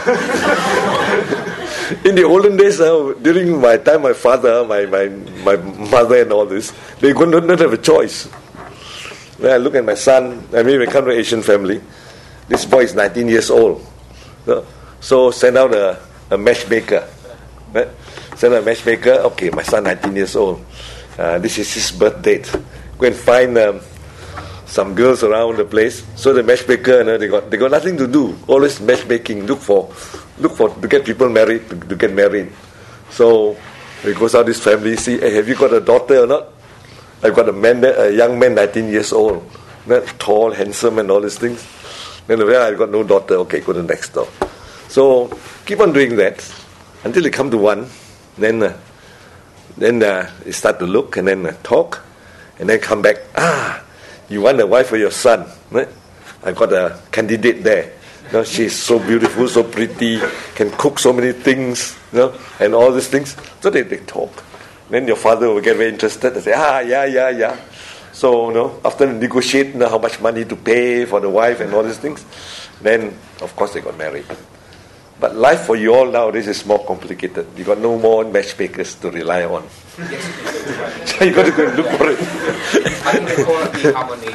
In the olden days, uh, during my time, my father, my, my, my mother and all this, they could not, not have a choice. When I look at my son, I mean, we come to an Asian family. This boy is nineteen years old. So, so send out a, a matchmaker. Right? Send out a matchmaker. Okay, my son nineteen years old. Uh, this is his birth date. Go and find um, some girls around the place. So the matchmaker, you know, they got they got nothing to do. Always matchmaking. Look for, look for to get people married. To, to get married. So he goes out this family. See, hey, have you got a daughter or not? I've got a man, a young man, nineteen years old, not tall, handsome, and all these things. Then well, I've got no daughter. Okay, go to the next door. So keep on doing that until they come to one. Then, uh, then uh, they start to look and then uh, talk, and then come back. Ah, you want a wife for your son? Right? I've got a candidate there. You know, she's so beautiful, so pretty, can cook so many things, you know, and all these things. So they, they talk. Then your father will get very interested and say, ah, yeah, yeah, yeah. So, you know, after negotiate, you know, how much money to pay for the wife and all these things, then, of course, they got married. But life for you all nowadays is more complicated. You got no more matchmakers to rely on.
Yes,
So you got to go and look for it.
I think they call it the harmony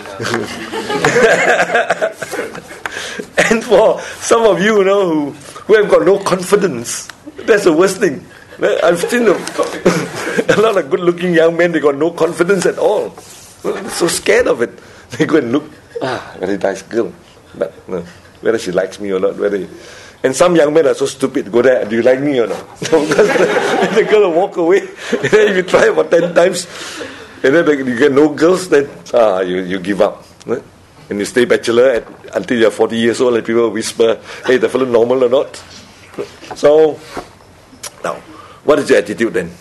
now.
And for some of you, you know, who, who have got no confidence, that's the worst thing. I've seen a, a lot of good-looking young men, they got no confidence at all. They're so scared of it. They go and look, ah, very nice girl. But no, whether she likes me or not, whether And some young men are so stupid, go there, do you like me or not? So because the, the girl will walk away. And then if you try about ten times, and then you get no girls, then ah, you, you give up. Right? And you stay bachelor at, until you're forty years old, and people whisper, hey, the fellow normal or not? So, now, what is your attitude then?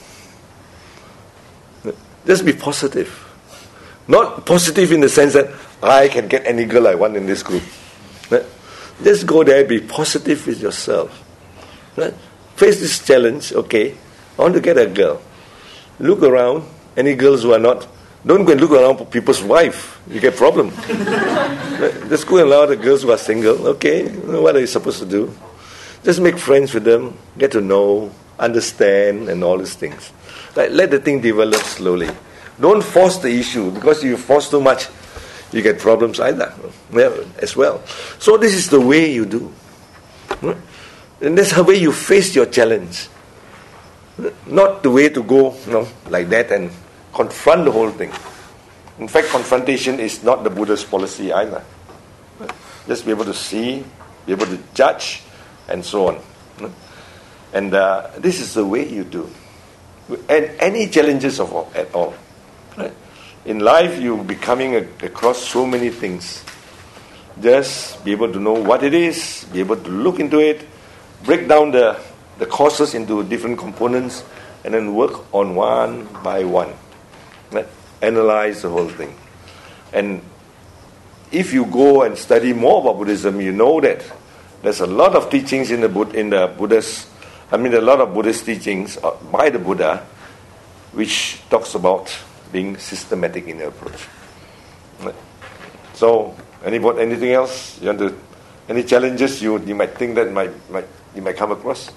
Just be positive. Not positive in the sense that I can get any girl I want in this group. Right? Just go there, be positive with yourself. Right? Face this challenge, okay, I want to get a girl. Look around, any girls who are not, don't go and look around for people's wife, you get problem. Right? Just go and allow the girls who are single, okay, what are you supposed to do? Just make friends with them, get to know, understand, and all these things. Right? Let the thing develop slowly. Don't force the issue, because if you force too much, you get problems either, as well. So this is the way you do. And that's the way you face your challenge. Not the way to go, you know, like that and confront the whole thing. In fact, confrontation is not the Buddha's policy either. Just be able to see, be able to judge, and so on. And uh, this is the way you do. And any challenges of all, at all. Right? In life, you'll be coming across so many things. Just be able to know what it is, be able to look into it, break down the, the causes into different components, and then work on one by one. Right? Analyze the whole thing. And if you go and study more about Buddhism, you know that there's a lot of teachings in the Bud- in the Buddhist, I mean a lot of Buddhist teachings by the Buddha, which talks about being systematic in your approach. Right? So, any anything else? You want to, any challenges you you might think that might might you might come across?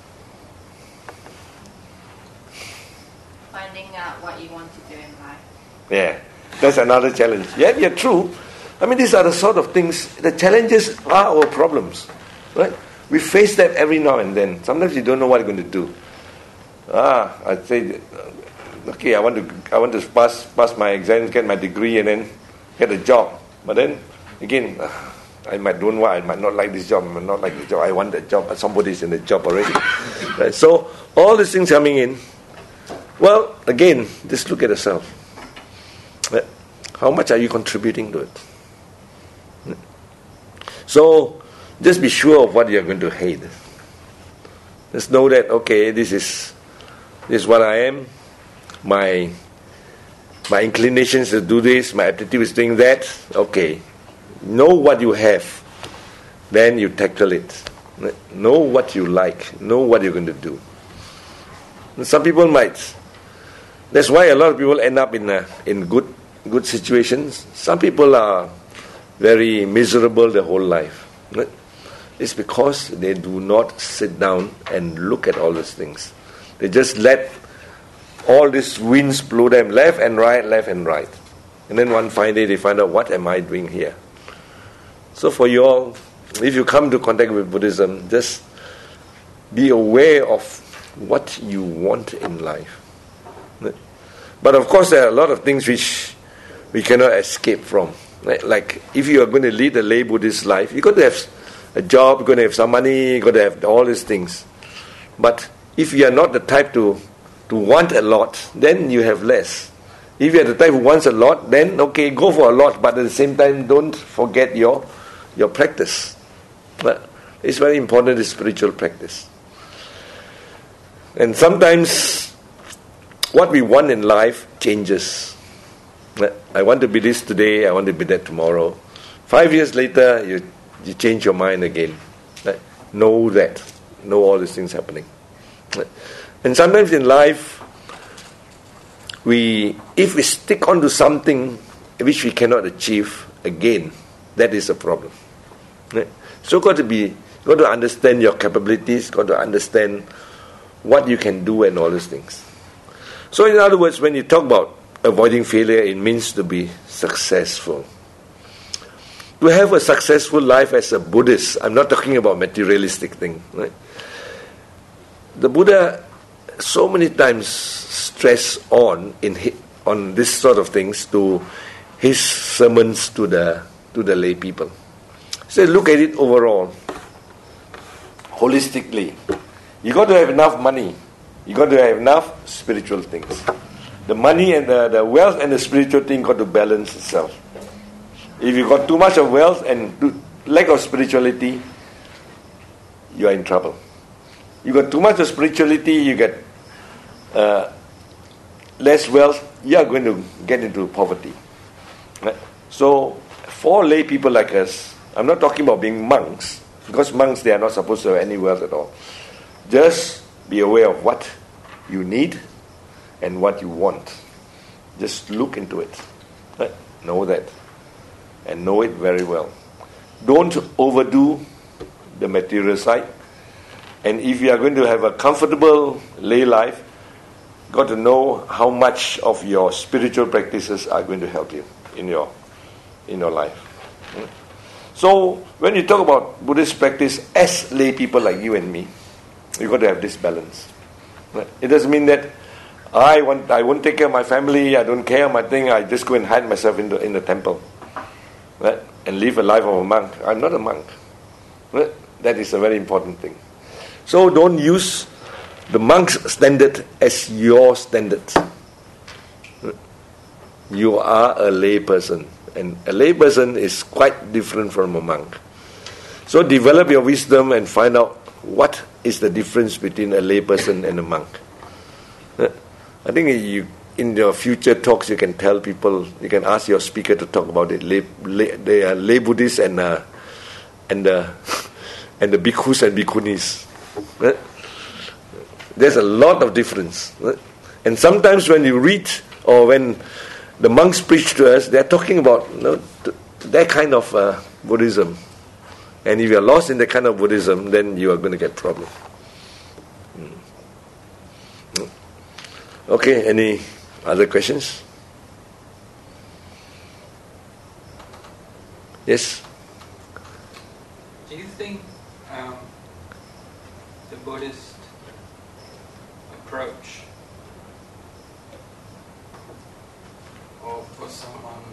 Finding out what you want to do in life.
Yeah, that's another challenge. Yeah, yeah, true. I mean, these are the sort of things. The challenges are our problems, right? We face that every now and then. Sometimes you don't know what you're going to do. Ah, I'd say, okay, I want to I want to pass pass my exams, get my degree, and then get a job. But then again, I might don't want, I might not like this job, I might not like the job. I want that job, but somebody's in the job already. Right? So all these things coming in. Well, again, just look at yourself. Right? How much are you contributing to it? So just be sure of what you're going to hate. Just know that, okay, this is this is what I am. My my inclination is to do this, my aptitude is doing that. Okay. Know what you have. Then you tackle it. Know what you like. Know what you're going to do. And some people might. That's why a lot of people end up in a, in good good situations. Some people are very miserable their whole life. It's because they do not sit down and look at all these things. They just let all these winds blow them left and right, left and right. And then one fine day they find out, what am I doing here? So for you all, if you come to contact with Buddhism, just be aware of what you want in life. But of course there are a lot of things which we cannot escape from. Like if you are going to lead a lay Buddhist life, you've got to have a job, you're going to have some money, you've got to have all these things. But if you are not the type to, to want a lot, then you have less. If you are the type who wants a lot, then okay, go for a lot, but at the same time don't forget your your practice. But it's very important, the spiritual practice. And sometimes what we want in life changes. I want to be this today, I want to be that tomorrow. Five years later, you you change your mind again. Right? Know that. Know all these things happening. Right? And sometimes in life, we if we stick on to something which we cannot achieve, again, that is a problem. Right? So got to be, got to understand your capabilities, got to understand what you can do and all these things. So in other words, when you talk about avoiding failure, it means to be successful. To have a successful life as a Buddhist, I'm not talking about materialistic thing. Right? The Buddha so many times stress on in his, on this sort of things to his sermons to the to the lay people. He said, look at it overall. holistically. You got to have enough money. You got to have enough spiritual things. The money and the, the wealth and the spiritual thing got to balance itself. If you got too much of wealth and too, lack of spirituality, you are in trouble. You got too much of spirituality, you get uh, less wealth, you are going to get into poverty. Right? So, for lay people like us, I'm not talking about being monks, because monks, they are not supposed to have any wealth at all. Just be aware of what you need and what you want. Just look into it. Right? Know that. And know it very well. Don't overdo the material side. And if you are going to have a comfortable lay life, got to know how much of your spiritual practices are going to help you in your in your life. So when you talk about Buddhist practice as lay people like you and me, you got to have this balance. Right? It doesn't mean that I want I won't take care of my family, I don't care my thing, I just go and hide myself in the in the temple. Right? And live a life of a monk. I'm not a monk. Right? That is a very important thing. So don't use the monk's standard as your standard. You are a lay person, and a lay person is quite different from a monk. So develop your wisdom and find out what is the difference between a lay person and a monk. I think you, in your future talks, you can tell people, you can ask your speaker to talk about it. Lay, lay, they are lay Buddhists and uh, and uh, and the bhikkhus and bhikkhunis. Right? There's a lot of difference. Right? And sometimes when you read or when the monks preach to us, they're talking about you know, th- that kind of uh, Buddhism. And if you're lost in that kind of Buddhism, then you are going to get problem. Mm. Okay, any other questions? Yes?
Do you think um, the Buddhist approach, or for someone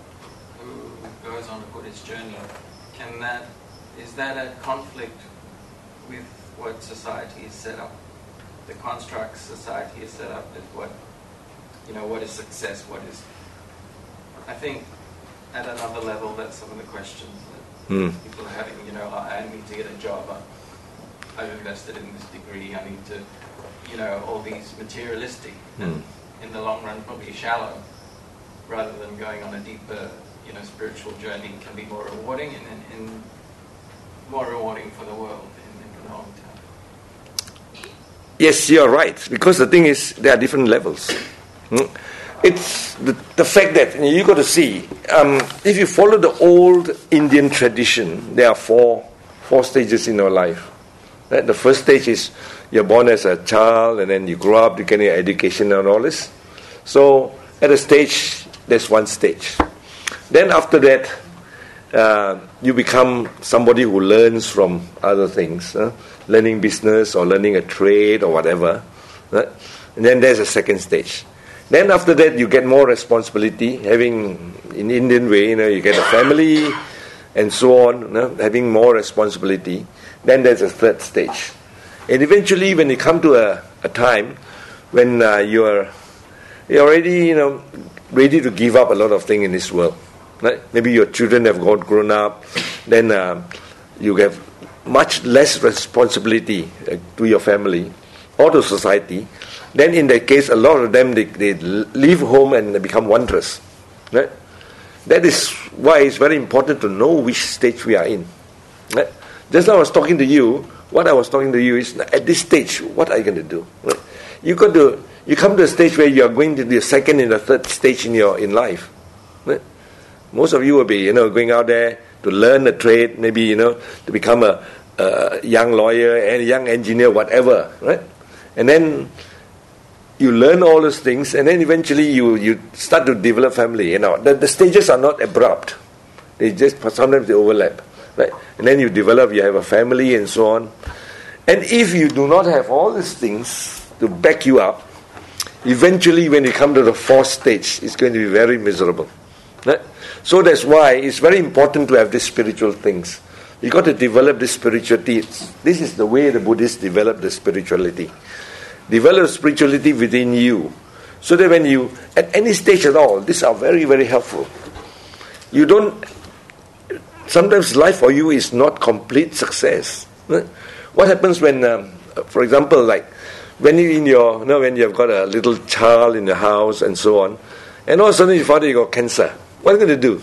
who goes on a Buddhist journey, can that is that at conflict with what society is set up, the constructs society is set up with what, you know, what is success, what is... I think at another level that's some of the questions that mm. people are having, you know, I need to get a job, I've invested in this degree, I need to, you know, all these materialistic, mm. and in the long run probably shallow, rather than going on a deeper, you know, spiritual journey can be more rewarding and, and, and more rewarding for the world in, in the long term.
Yes, you're right. Because the thing is, there are different levels. Hmm? It's the, the fact that you got to see, um, if you follow the old Indian tradition, there are four four stages in your life. Right? The first stage is you're born as a child, and then you grow up, you get your education and all this. So at a stage, there's one stage. Then after that, uh, you become somebody who learns from other things, uh, learning business or learning a trade or whatever. Right? And then there's a second stage. Then after that, you get more responsibility, having, in Indian way, you know, you get a family and so on, you know, having more responsibility. Then there's a third stage. And eventually, when you come to a, a time when uh, you're, you're already, you know, ready to give up a lot of things in this world. Right? Maybe your children have got grown up, then uh, you have much less responsibility uh, to your family or to society. Then in that case, a lot of them, they, they leave home and they become wanderers. Right? That is why it's very important to know which stage we are in. Right? Just now I was talking to you, what I was talking to you is, at this stage, what are you going to do? Right? You got to, you come to a stage where you are going to the second and the third stage in your in life. Right? Most of you will be, you know, going out there to learn a trade, maybe, you know, to become a, a young lawyer and a young engineer, whatever, right? And then you learn all those things, and then eventually you, you start to develop family. You know, the, the stages are not abrupt; they just sometimes they overlap, right? And then you develop, you have a family, and so on. And if you do not have all these things to back you up, eventually, when you come to the fourth stage, it's going to be very miserable, right? So that's why it's very important to have these spiritual things, You got to develop this spirituality. This is the way the Buddhists develop the spirituality. Develop spirituality within you. So that when you, at any stage at all, these are very, very helpful. You don't, sometimes life for you is not complete success. What happens when, um, for example, like, when you in your, you know, when you've got a little child in the house and so on, and all of a sudden you find out you got cancer. What are you going to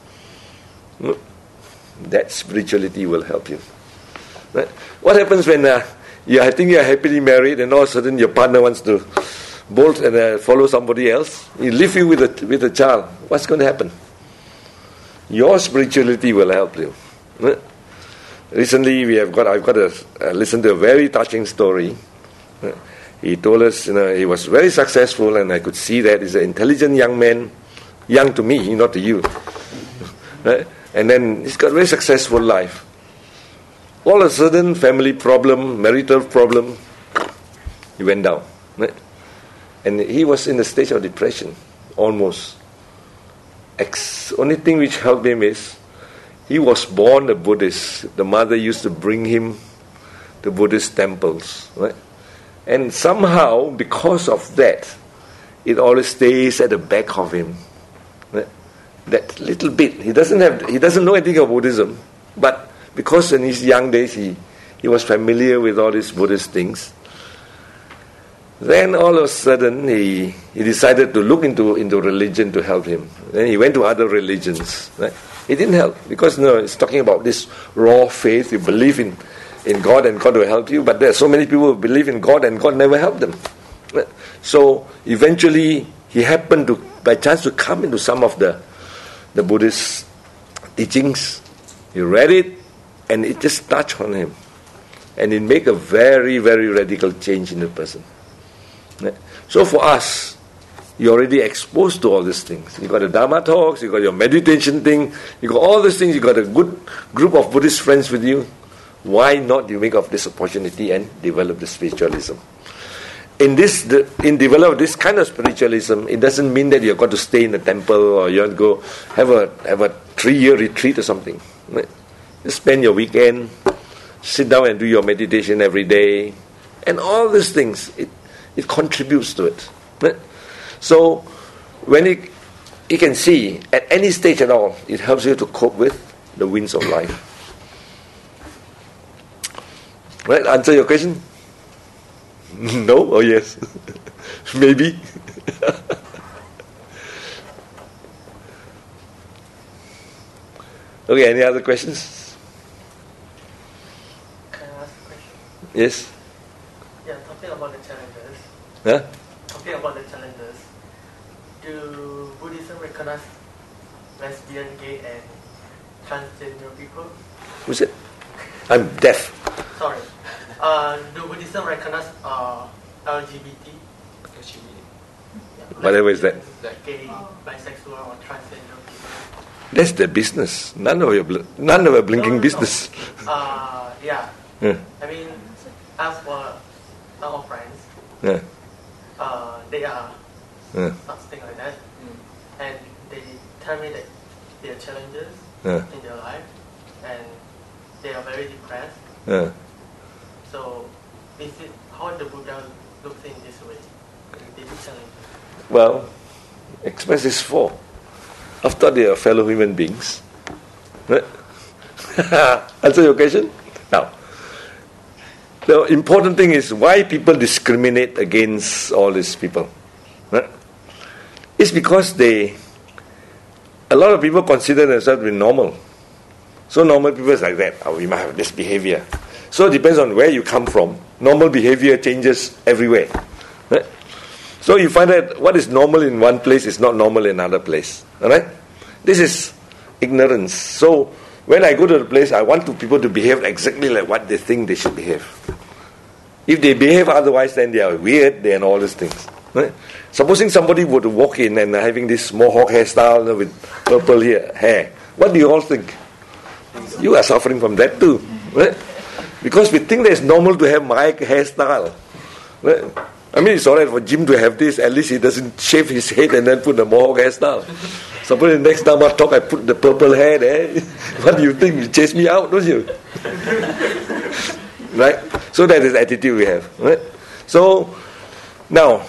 do? That spirituality will help you. Right? What happens when uh, you, I think you are happily married, and all of a sudden your partner wants to bolt and uh, follow somebody else? He leave you with a with a child. What's going to happen? Your spirituality will help you. Right? Recently, we have got I've got to uh, listen to a very touching story. Right? He told us, you know, he was very successful, and I could see that he's an intelligent young man, young to me, not to you. Right? And then he's got a very successful life. All of a sudden, family problem, marital problem, he went down. Right? And he was in a stage of depression, almost. Ex- only thing which helped him is, he was born a Buddhist. The mother used to bring him to Buddhist temples. Right? And somehow, because of that, it always stays at the back of him. Right? That little bit. He doesn't have. He doesn't know anything of Buddhism, but because in his young days he, he was familiar with all these Buddhist things. Then all of a sudden he he decided to look into into religion to help him. Then he went to other religions. Right? It didn't help because you know, it's talking about this raw faith. You believe in. in God and God will help you, but there are so many people who believe in God and God never helped them. So eventually he happened to, by chance, to come into some of the the Buddhist teachings. He read it and it just touched on him, and it made a very, very radical change in the person. So for us, you're already exposed to all these things. You got the Dharma talks, you got your meditation thing, you got all these things, you got a good group of Buddhist friends with you. Why not you make of this opportunity and develop the spiritualism? In this, the, in develop this kind of spiritualism, it doesn't mean that you've got to stay in the temple or you have to go have a have a three-year retreat or something. Right? Just spend your weekend, sit down and do your meditation every day, and all these things. It it contributes to it. Right? So when it you can see at any stage at all, it helps you to cope with the winds of life. Right? Answer your question? No or yes? Maybe? Okay, any other questions?
Can I ask a question?
Yes?
Yeah, talking about the challenges.
Huh?
Talking about the challenges. Do Buddhism recognize lesbian, gay, and transgender people?
Who's it? I'm deaf.
Sorry. Uh, do Buddhism recognize uh, L G B T?
Whatever is that.
Gay, bisexual, or transgender people?
That's their business. None of your bl- none of your blinking
No, no, no.
business.
Uh, yeah.
Yeah.
I mean, as for our friends,
Yeah.
uh, they are
Yeah.
something like that, and they tell me that there are challenges
Yeah.
in their life, and they are very depressed.
Yeah.
So, is it how the Buddha looks in this way? These challenges.
Well, express this for. After they are fellow human beings. Right? Answer your question? Now, the important thing is why people discriminate against all these people. Right? It's because they, a lot of people consider themselves to be normal. So normal people is like that. Oh, we might have this behavior. So it depends on where you come from. Normal behavior changes everywhere. Right? So you find that what is normal in one place is not normal in another place. Alright? This is ignorance. So when I go to the place, I want to people to behave exactly like what they think they should behave. If they behave otherwise, then they are weird, they and all these things. Right? Supposing somebody were to walk in and having this mohawk hairstyle with purple hair, hair, what do you all think? You are suffering from that too. Right? Because we think that it's normal to have my hairstyle. Right? I mean, it's alright for Jim to have this. At least he doesn't shave his head and then put the mohawk hairstyle. Suppose the next time I talk, I put the purple hair there. What do you think? You chase me out, don't you? Right? So that is the attitude we have. Right? So now,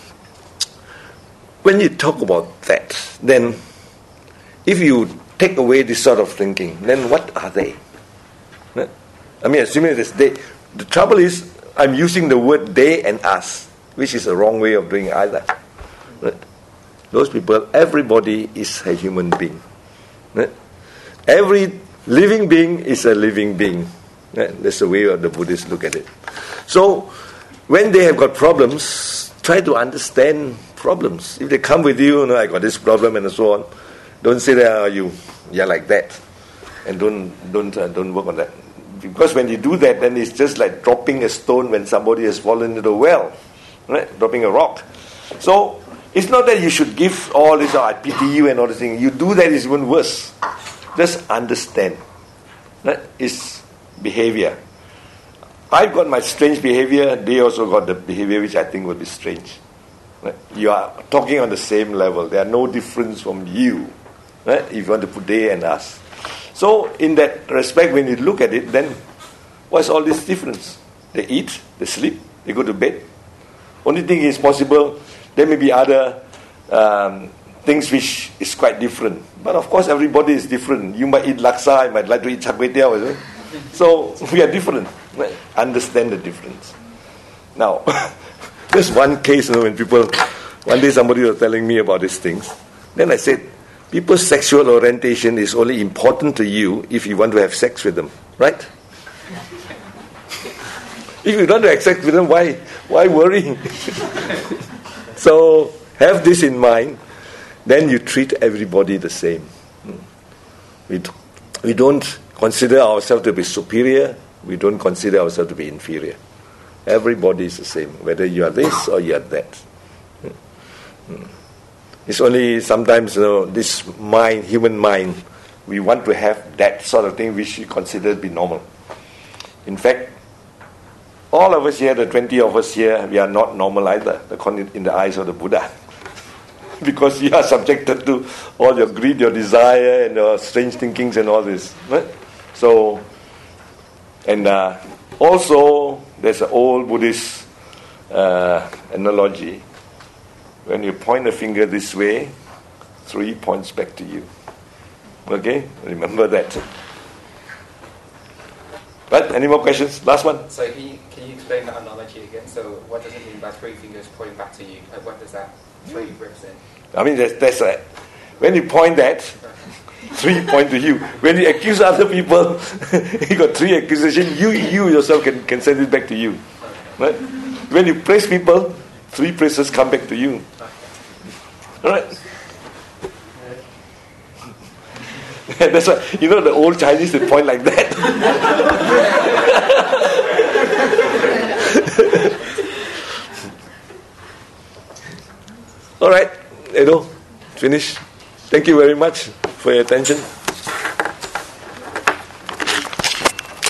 when you talk about that, then if you take away this sort of thinking, then what are they? Right? I mean, assuming this they, the trouble is, I'm using the word they and us, which is a wrong way of doing either. Right? Those people, everybody is a human being. Right? Every living being is a living being. Right? That's the way of the Buddhists look at it. So, when they have got problems, try to understand problems. If they come with you, you know, I got this problem and so on, don't say that oh, you you're like that, and don't don't uh, don't work on that. Because when you do that, then it's just like dropping a stone when somebody has fallen into a well, right? Dropping a rock. So it's not that you should give all this, oh, I pity you and all this thing. You do that is even worse. Just understand. Right? It's behavior. I've got my strange behavior. They also got the behavior which I think would be strange. Right? You are talking on the same level. There are no difference from you. Right? If you want to put they and us. So, in that respect, when you look at it, then what's all this difference? They eat, they sleep, they go to bed. Only thing is possible, there may be other um, things which is quite different. But of course, everybody is different. You might eat laksa, I might like to eat char kway teow. Right? So, we are different. Right? Understand the difference. Now, there's one case, you know, when people, one day somebody was telling me about these things. Then I said, people's sexual orientation is only important to you if you want to have sex with them, right? If you don't want to have sex with them, why, why worry? So, have this in mind, then you treat everybody the same. We, we don't consider ourselves to be superior, we don't consider ourselves to be inferior. Everybody is the same, whether you are this or you are that. It's only sometimes, you know, this mind, human mind, we want to have that sort of thing which we consider to be normal. In fact, all of us here, the twenty of us here, we are not normal either, in the eyes of the Buddha. Because you are subjected to all your greed, your desire, and your strange thinkings and all this. Right? So, and uh, also, there's an old Buddhist uh, analogy. When you point a finger this way, three points back to you. Okay? Remember that. Right? Any more questions? Last one.
So can you, can you explain that analogy again? So what does it mean by three fingers pointing back to you? Like what does that three represent?
I mean, that's, that's a, when you point that, three point to you. When you accuse other people, you got three accusations, you you yourself can, can send it back to you. Right? When you praise people, three praises come back to you. Alright? That's why, you know, the old Chinese, they point like that. Alright, Edo, finish. Thank you very much for your attention.